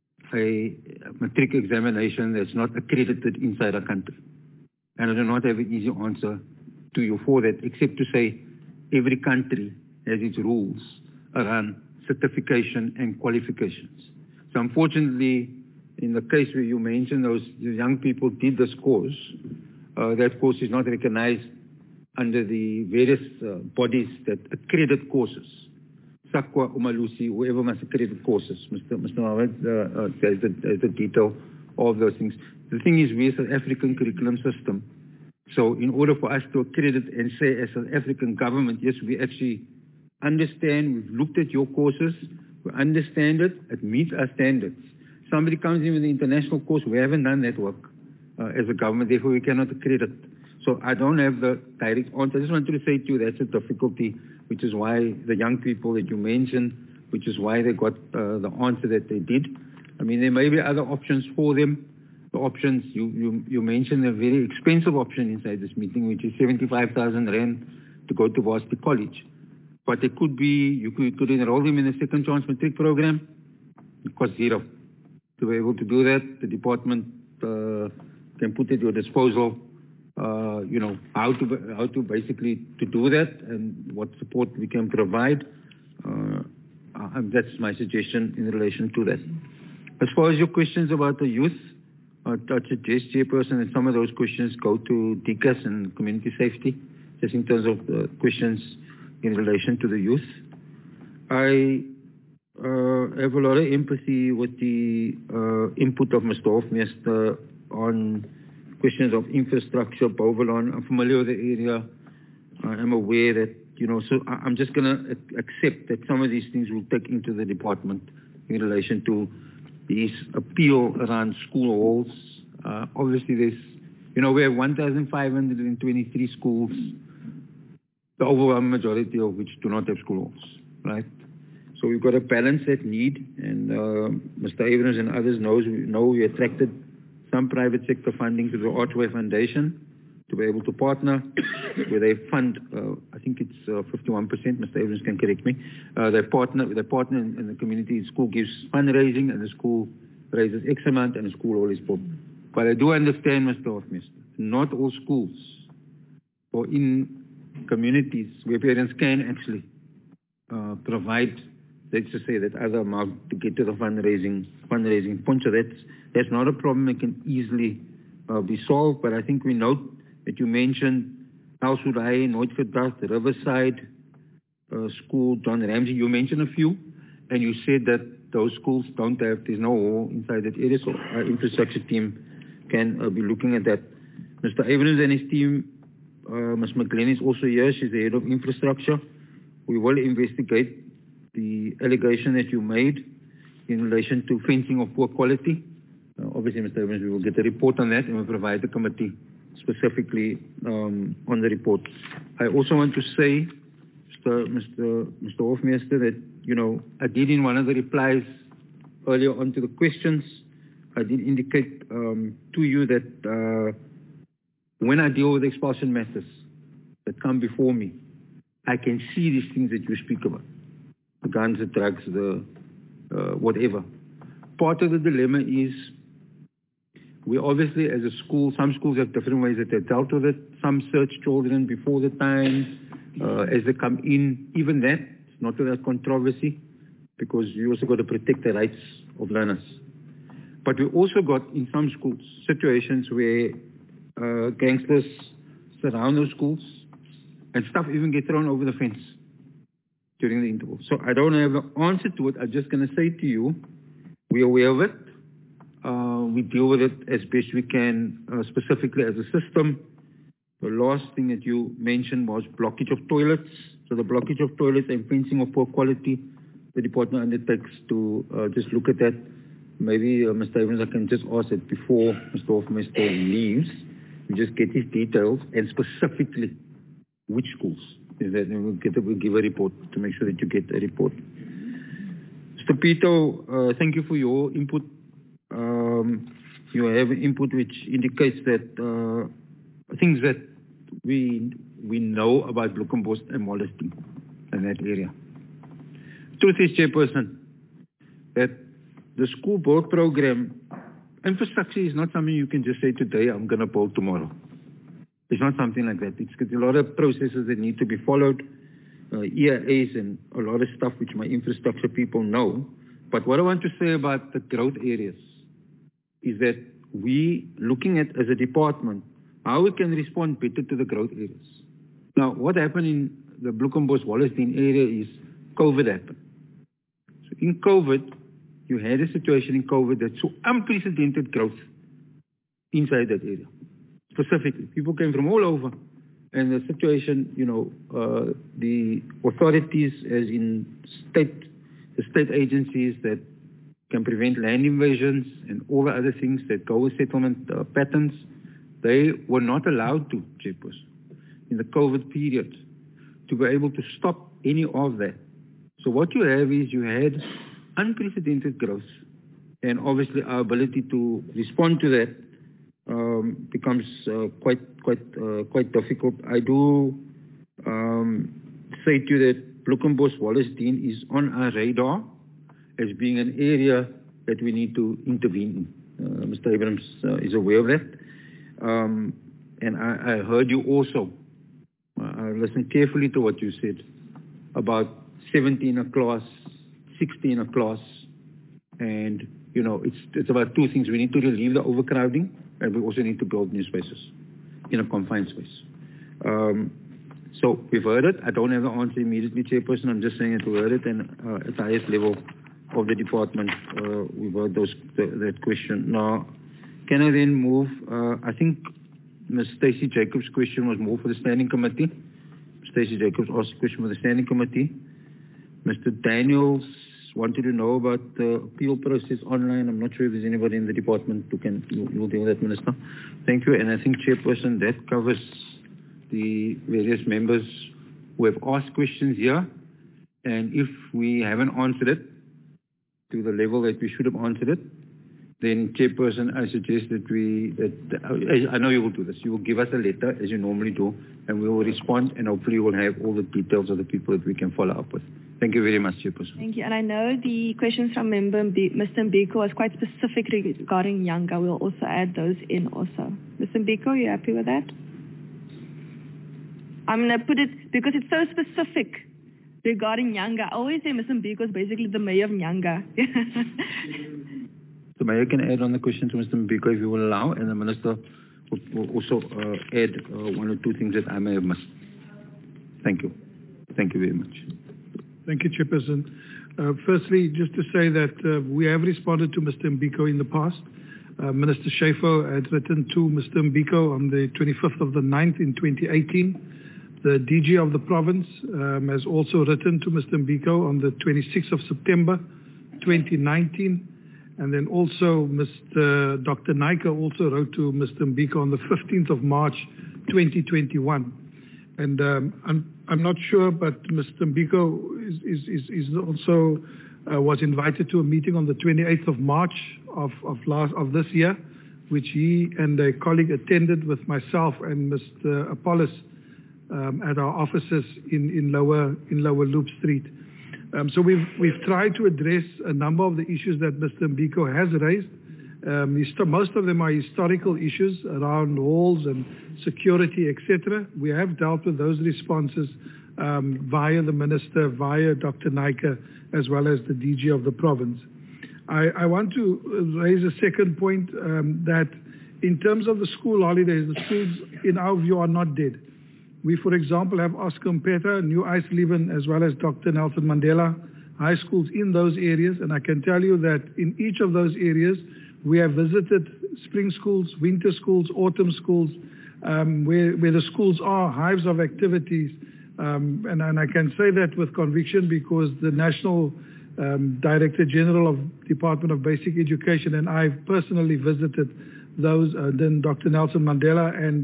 a matric examination that's not accredited inside our country. And I do not have an easy answer to you for that, except to say every country has its rules around certification and qualifications. So unfortunately, in the case where you mentioned those young people did this course, that course is not recognized under the various bodies that accredit courses. SAQA, Umalusi, whoever must accredit courses. Mr. Mohammed has the detail of those things. The thing is, we as an African curriculum system, so in order for us to accredit and say as an African government, yes, we actually understand, we've looked at your courses, we understand it, it meets our standards. Somebody comes in with an international course, we haven't done that work as a government, therefore we cannot accredit. So I don't have the direct answer. I just wanted to say to you that's a difficulty, which is why the young people that you mentioned, which is why they got the answer that they did. I mean, there may be other options for them. The options, you mentioned a very expensive option inside this meeting, which is 75,000 Rand to go to Varsity College. But it could be, you could enroll them in the second chance matric program. It costs zero. To be able to do that, the department can put at your disposal you know, how to basically to do that and what support we can provide. That's my suggestion in relation to that. As far as your questions about the youth, I suggest, Chairperson, that some of those questions go to DCAS and community safety, just in terms of the questions in relation to the youth. I have a lot of empathy with the input of Mr. Hofmeester on questions of infrastructure, Bovelon. I'm familiar with the area. I am aware that, you know, so I'm just going to accept that some of these things will take into the department in relation to this appeal around school halls. Obviously, there's, you know, we have 1,523 schools, the overwhelming majority of which do not have school halls, right? So we've got to balance that need, and Mr. Abrams and others know we attracted some private sector funding to the Archway Foundation to be able to partner, where they fund, I think it's 51%, Mr. Abrams can correct me, they partner in the community. The school gives fundraising, and the school raises X amount, and the school always book. But I do understand, Mr. Hofmeester, not all schools or in communities where parents can actually provide, let's just say, that other amount to get to the fundraising point. So that's not a problem. It can easily be solved, but I think we note that you mentioned Al-Surai, Nooitgedacht, Riverside School, John Ramsey. You mentioned a few, and you said that those schools there's no hall inside that area, so our infrastructure team can be looking at that. Mr. Abrams and his team, Ms. McLean is also here. She's the head of infrastructure. We will investigate the allegation that you made in relation to fencing of poor quality. Obviously, Mr. Evans, we will get a report on that and we'll provide the committee specifically on the report. I also want to say, Mr. Hofmeester, that, you know, I did in one of the replies earlier on to the questions, I did indicate to you that when I deal with expulsion matters that come before me, I can see these things that you speak about, the guns, the drugs, the whatever. Part of the dilemma is we obviously, as a school, some schools have different ways that they've dealt with it. Some search children before the time, as they come in. Even that, it's not without controversy, because you also got to protect the rights of learners. But we also got, in some schools, situations where gangsters surround those schools and stuff even get thrown over the fence during the interval. So I don't have an answer to it. I'm just going to say to you, we're aware of it. We deal with it as best we can, specifically as a system. The last thing that you mentioned was blockage of toilets. So the blockage of toilets and fencing of poor quality, the department undertakes to just look at that. Maybe Mr. Evans, I can just ask that before Mr. Hofmeister leaves, we just get his details and specifically which schools is that, and we'll give a report to make sure that you get a report. Mr. Pito, thank you for your input. You have input which indicates that things that we know about Bloekombosch and molesting in that area. Truth is, Chairperson, that the school board program, infrastructure is not something you can just say today, I'm going to build tomorrow. It's not something like that. It's got a lot of processes that need to be followed, EIAs and a lot of stuff which my infrastructure people know. But what I want to say about the growth areas is that we looking at, as a department, how we can respond better to the growth areas. Now, what happened in the Bloekombosch-Wallerstein area is COVID happened. So in COVID, you had a situation in COVID that saw unprecedented growth inside that area. Specifically, people came from all over, and the situation, you know, the authorities, as in the state agencies that can prevent land invasions and all the other things that go with settlement patterns, they were not allowed to, Chairperson, in the COVID period, to be able to stop any of that. So what you have is you had unprecedented growth, and obviously our ability to respond to that becomes quite difficult. I do say to you that Bloekombosch-Wallerstein is on our radar as being an area that we need to intervene in. Mr. Abrams is aware of that. And I heard you also. I listened carefully to what you said about 17 in a class, 16 in a class. And, you know, it's about two things. We need to relieve the overcrowding, and we also need to build new spaces in a confined space. So we've heard it. I don't have the answer immediately, Chairperson. I'm just saying that we heard it, and at the highest level of the department, we've heard that question. Now, can I then move? I think Ms. Stacey Jacobs' question was more for the Standing Committee. Stacey Jacobs asked a question for the Standing Committee. Mr. Daniels wanted to know about the appeal process online. I'm not sure if there's anybody in the department who can you'll deal with that, Minister. Thank you. And I think, Chairperson, that covers the various members who have asked questions here. And if we haven't answered it to the level that we should have answered it, then, Chairperson, I suggest that I know you will do this. You will give us a letter, as you normally do, and we will respond, and hopefully you will have all the details of the people that we can follow up with. Thank you very much, Chairperson. Thank you. And I know the questions from member Mr. Mbiko was quite specific regarding Yanga. We'll also add those in also. Mr. Mbiko, are you happy with that? I'm going to put it, because it's so specific regarding Yanga. I always say Mr. Mbiko is basically the mayor of Yanga. The Mayor can add on the question to Mr. Mbiko if you will allow, and the Minister will also add one or two things that I may have missed. Thank you. Thank you very much. Thank you, Chairperson. Firstly, just to say that we have responded to Mr. Mbiko in the past. Minister Shafo had written to Mr. Mbiko on the 25th of the 9th in 2018. The DG of the province has also written to Mr. Mbiko on the 26th of September 2019. And then also Mr. Dr. Naika also wrote to Mr. Mbiko on the 15th of March 2021. And I'm not sure, but Mr. Mbiko is also was invited to a meeting on the 28th of March of this year, which he and a colleague attended with myself and Mr. Apollos at our offices in Lower Loop Street. So we've tried to address a number of the issues that Mr. Mbiko has raised. Most of them are historical issues around walls and security, etc. We have dealt with those responses via the Minister, via Dr. Naika, as well as the DG of the province. I want to raise a second point that in terms of the school holidays, the schools, in our view, are not dead. We, for example, have Oscar Mpeta, New Eisleben, as well as Dr. Nelson Mandela high schools in those areas. And I can tell you that in each of those areas, we have visited spring schools, winter schools, autumn schools, where the schools are hives of activities. And I can say that with conviction because the National Director General of Department of Basic Education and I personally visited those, then Dr. Nelson Mandela and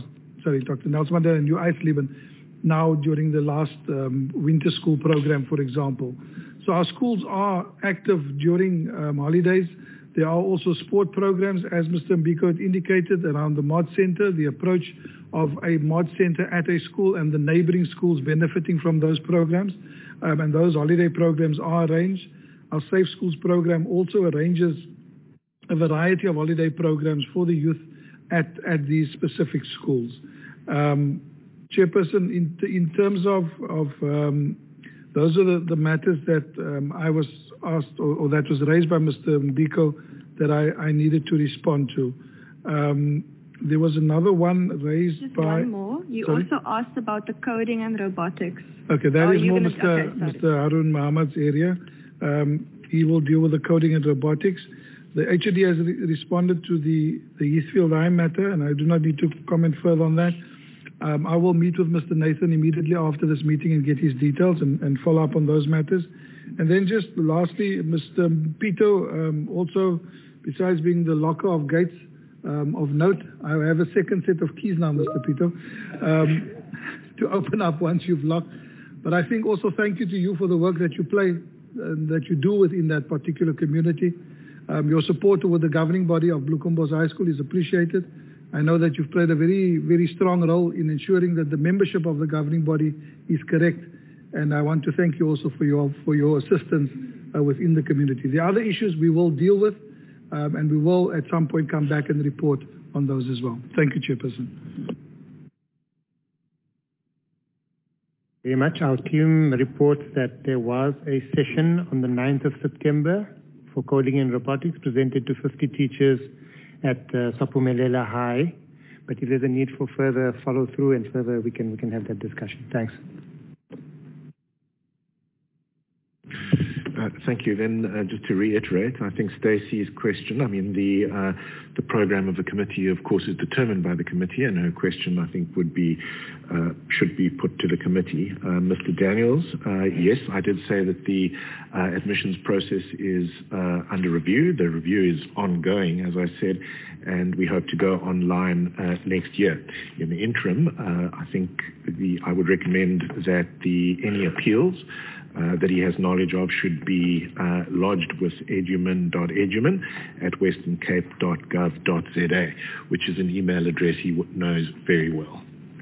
Dr. Nelson Mandela and New Eisleben now during the last winter school program, for example. So our schools are active during holidays. There are also sport programs, as Mr. Mbiko had indicated, around the Mod Center, the approach of a Mod Center at a school and the neighboring schools benefiting from those programs. And those holiday programs are arranged. Our Safe Schools program also arranges a variety of holiday programs for the youth at these specific schools. Chairperson, in terms of those are the matters that I was asked or that was raised by Mr. Mbiko that I needed to respond to. There was another one raised Just by... one more. You Sorry? also asked about the coding and robotics. Okay, that is more Okay, Mr. Harun Mohammad's area. He will deal with the coding and robotics. The HOD has responded to the Heathfield High matter, and I do not need to comment further on that. I will meet with Mr. Nathan immediately after this meeting and get his details and follow up on those matters. And then just lastly, Mr. Pito, also, besides being the locker of gates of note, I have a second set of keys now, Mr. Pito, to open up once you've locked. But I think also thank you to you for the work that you that you do within that particular community. Your support with the governing body of Blue Combos High School is appreciated. I know that you've played a very, very strong role in ensuring that the membership of the governing body is correct. And I want to thank you also for your assistance within the community. The other issues we will deal with, and we will at some point come back and report on those as well. Thank you, Chairperson. Very much. Our team reports that there was a session on the 9th of September for coding and robotics presented to 50 teachers at Sopumelela High. But if there's a need for further follow through and further, we can have that discussion. Thanks. Thank you. Then just to reiterate, I think Stacey's question, I mean, the program of the committee, of course, is determined by the committee, and her question, I think, should be put to the committee. Mr. Daniels, yes, I did say that the admissions process is under review. The review is ongoing, as I said, and we hope to go online next year. In the interim, I think I would recommend that any appeals that he has knowledge of should be lodged with eduman.eduman@westerncape.gov.za, which is an email address he knows very well.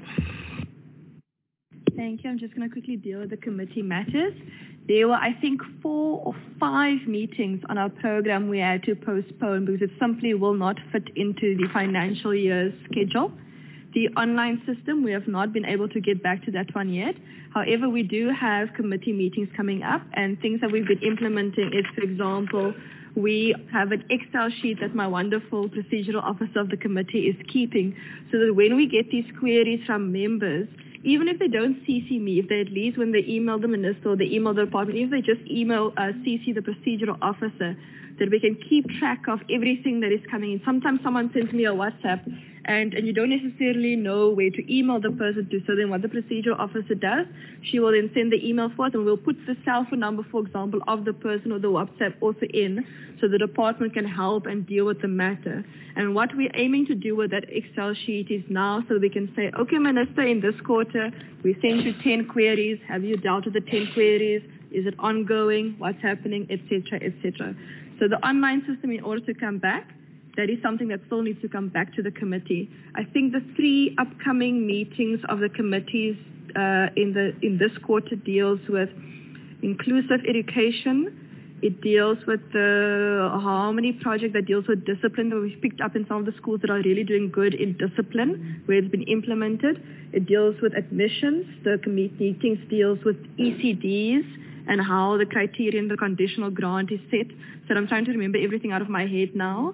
Thank you. I'm just going to quickly deal with the committee matters. There were, I think, 4 or 5 meetings on our program we had to postpone because it simply will not fit into the financial year's schedule The online system, we have not been able to get back to that one yet. However, we do have committee meetings coming up, and things that we've been implementing is, for example, we have an Excel sheet that my wonderful procedural officer of the committee is keeping, so that when we get these queries from members, even if they don't CC me, if they at least when they email the minister or they email the department, if they just email CC the procedural officer, that we can keep track of everything that is coming in. Sometimes someone sends me a WhatsApp and you don't necessarily know where to email the person to. So then what the procedural officer does, she will then send the email forth and we'll put the cell phone number, for example, of the person or the WhatsApp also in so the department can help and deal with the matter. And what we're aiming to do with that Excel sheet is now so we can say, okay, Minister, in this quarter, we sent you 10 queries. Have you dealt with the 10 queries? Is it ongoing? What's happening? Etc., etc. So the online system, in order to come back, that is something that still needs to come back to the committee. I think the 3 upcoming meetings of the committees in this quarter deals with inclusive education. It deals with the Harmony project that deals with discipline that we've picked up in some of the schools that are really doing good in discipline, where it's been implemented. It deals with admissions. The meetings deals with ECDs and how the criteria and the conditional grant is set. So I'm trying to remember everything out of my head now.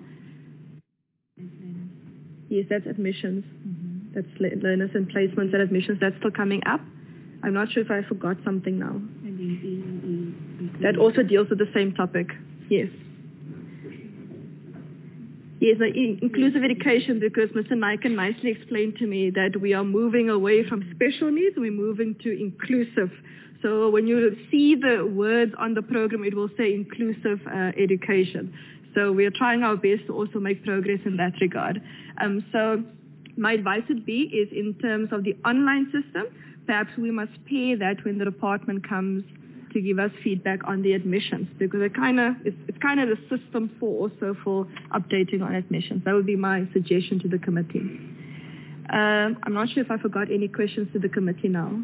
Yes, that's admissions. That's learners and placements and admissions. That's still coming up. I'm not sure if I forgot something now. That also deals with the same topic. Yes. Yes, inclusive education, because Mr. Naiken nicely explained to me that we are moving away from special needs, we're moving to inclusive. So when you see the words on the program, it will say inclusive education. So we are trying our best to also make progress in that regard. So my advice would be is in terms of the online system, perhaps we must pair that when the department comes to give us feedback on the admissions, because it's kind of the system for updating on admissions. That would be my suggestion to the committee. I'm not sure if I forgot any questions to the committee now.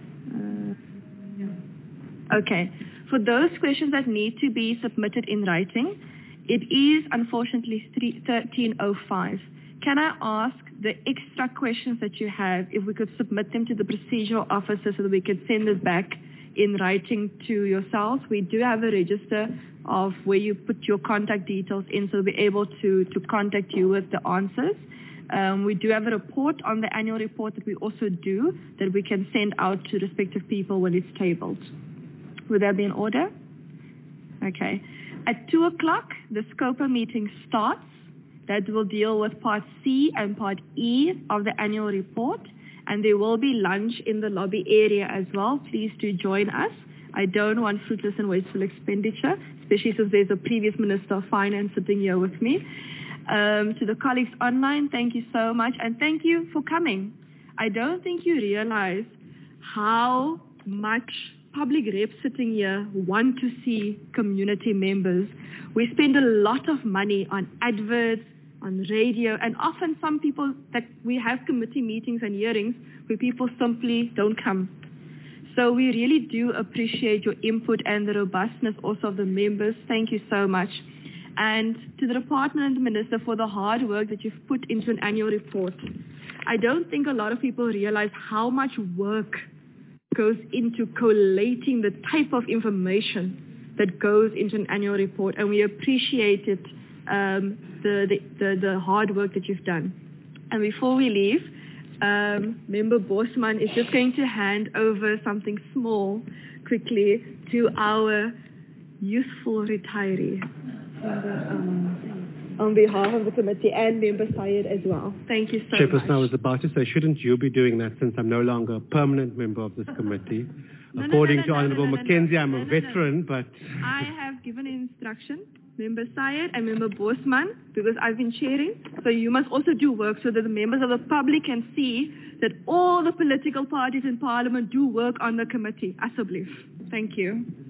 Okay. For those questions that need to be submitted in writing, it is unfortunately 13:05. Can I ask the extra questions that you have, if we could submit them to the procedural officer so that we could send it back in writing to yourselves? We do have a register of where you put your contact details in, so we'll be able to contact you with the answers. We do have a report on the annual report that we also do that we can send out to respective people when it's tabled. Would that be in order? Okay. At 2 o'clock, the SCOPA meeting starts. That will deal with Part C and Part E of the annual report. And there will be lunch in the lobby area as well. Please do join us. I don't want fruitless and wasteful expenditure, especially since there's a previous Minister of Finance sitting here with me. To the colleagues online, thank you so much. And thank you for coming. I don't think you realize how much public reps sitting here want to see community members. We spend a lot of money on adverts, on radio, and often some people that we have committee meetings and hearings where people simply don't come. So we really do appreciate your input and the robustness also of the members. Thank you so much. And to the department and the minister for the hard work that you've put into an annual report. I don't think a lot of people realize how much work goes into collating the type of information that goes into an annual report, and we appreciate it, the hard work that you've done. And before we leave, Member Bosman is just going to hand over something small quickly to our youthful retiree on behalf of the committee and Member Syed as well. Thank you so much. Chairperson, I was about to say, shouldn't you be doing that since I'm no longer a permanent member of this committee? According to Honourable Mackenzie, I'm a veteran, but... I have given instruction, Member Syed and Member Bosman, because I've been chairing, so you must also do work so that the members of the public can see that all the political parties in Parliament do work on the committee. Asseblief. Thank you.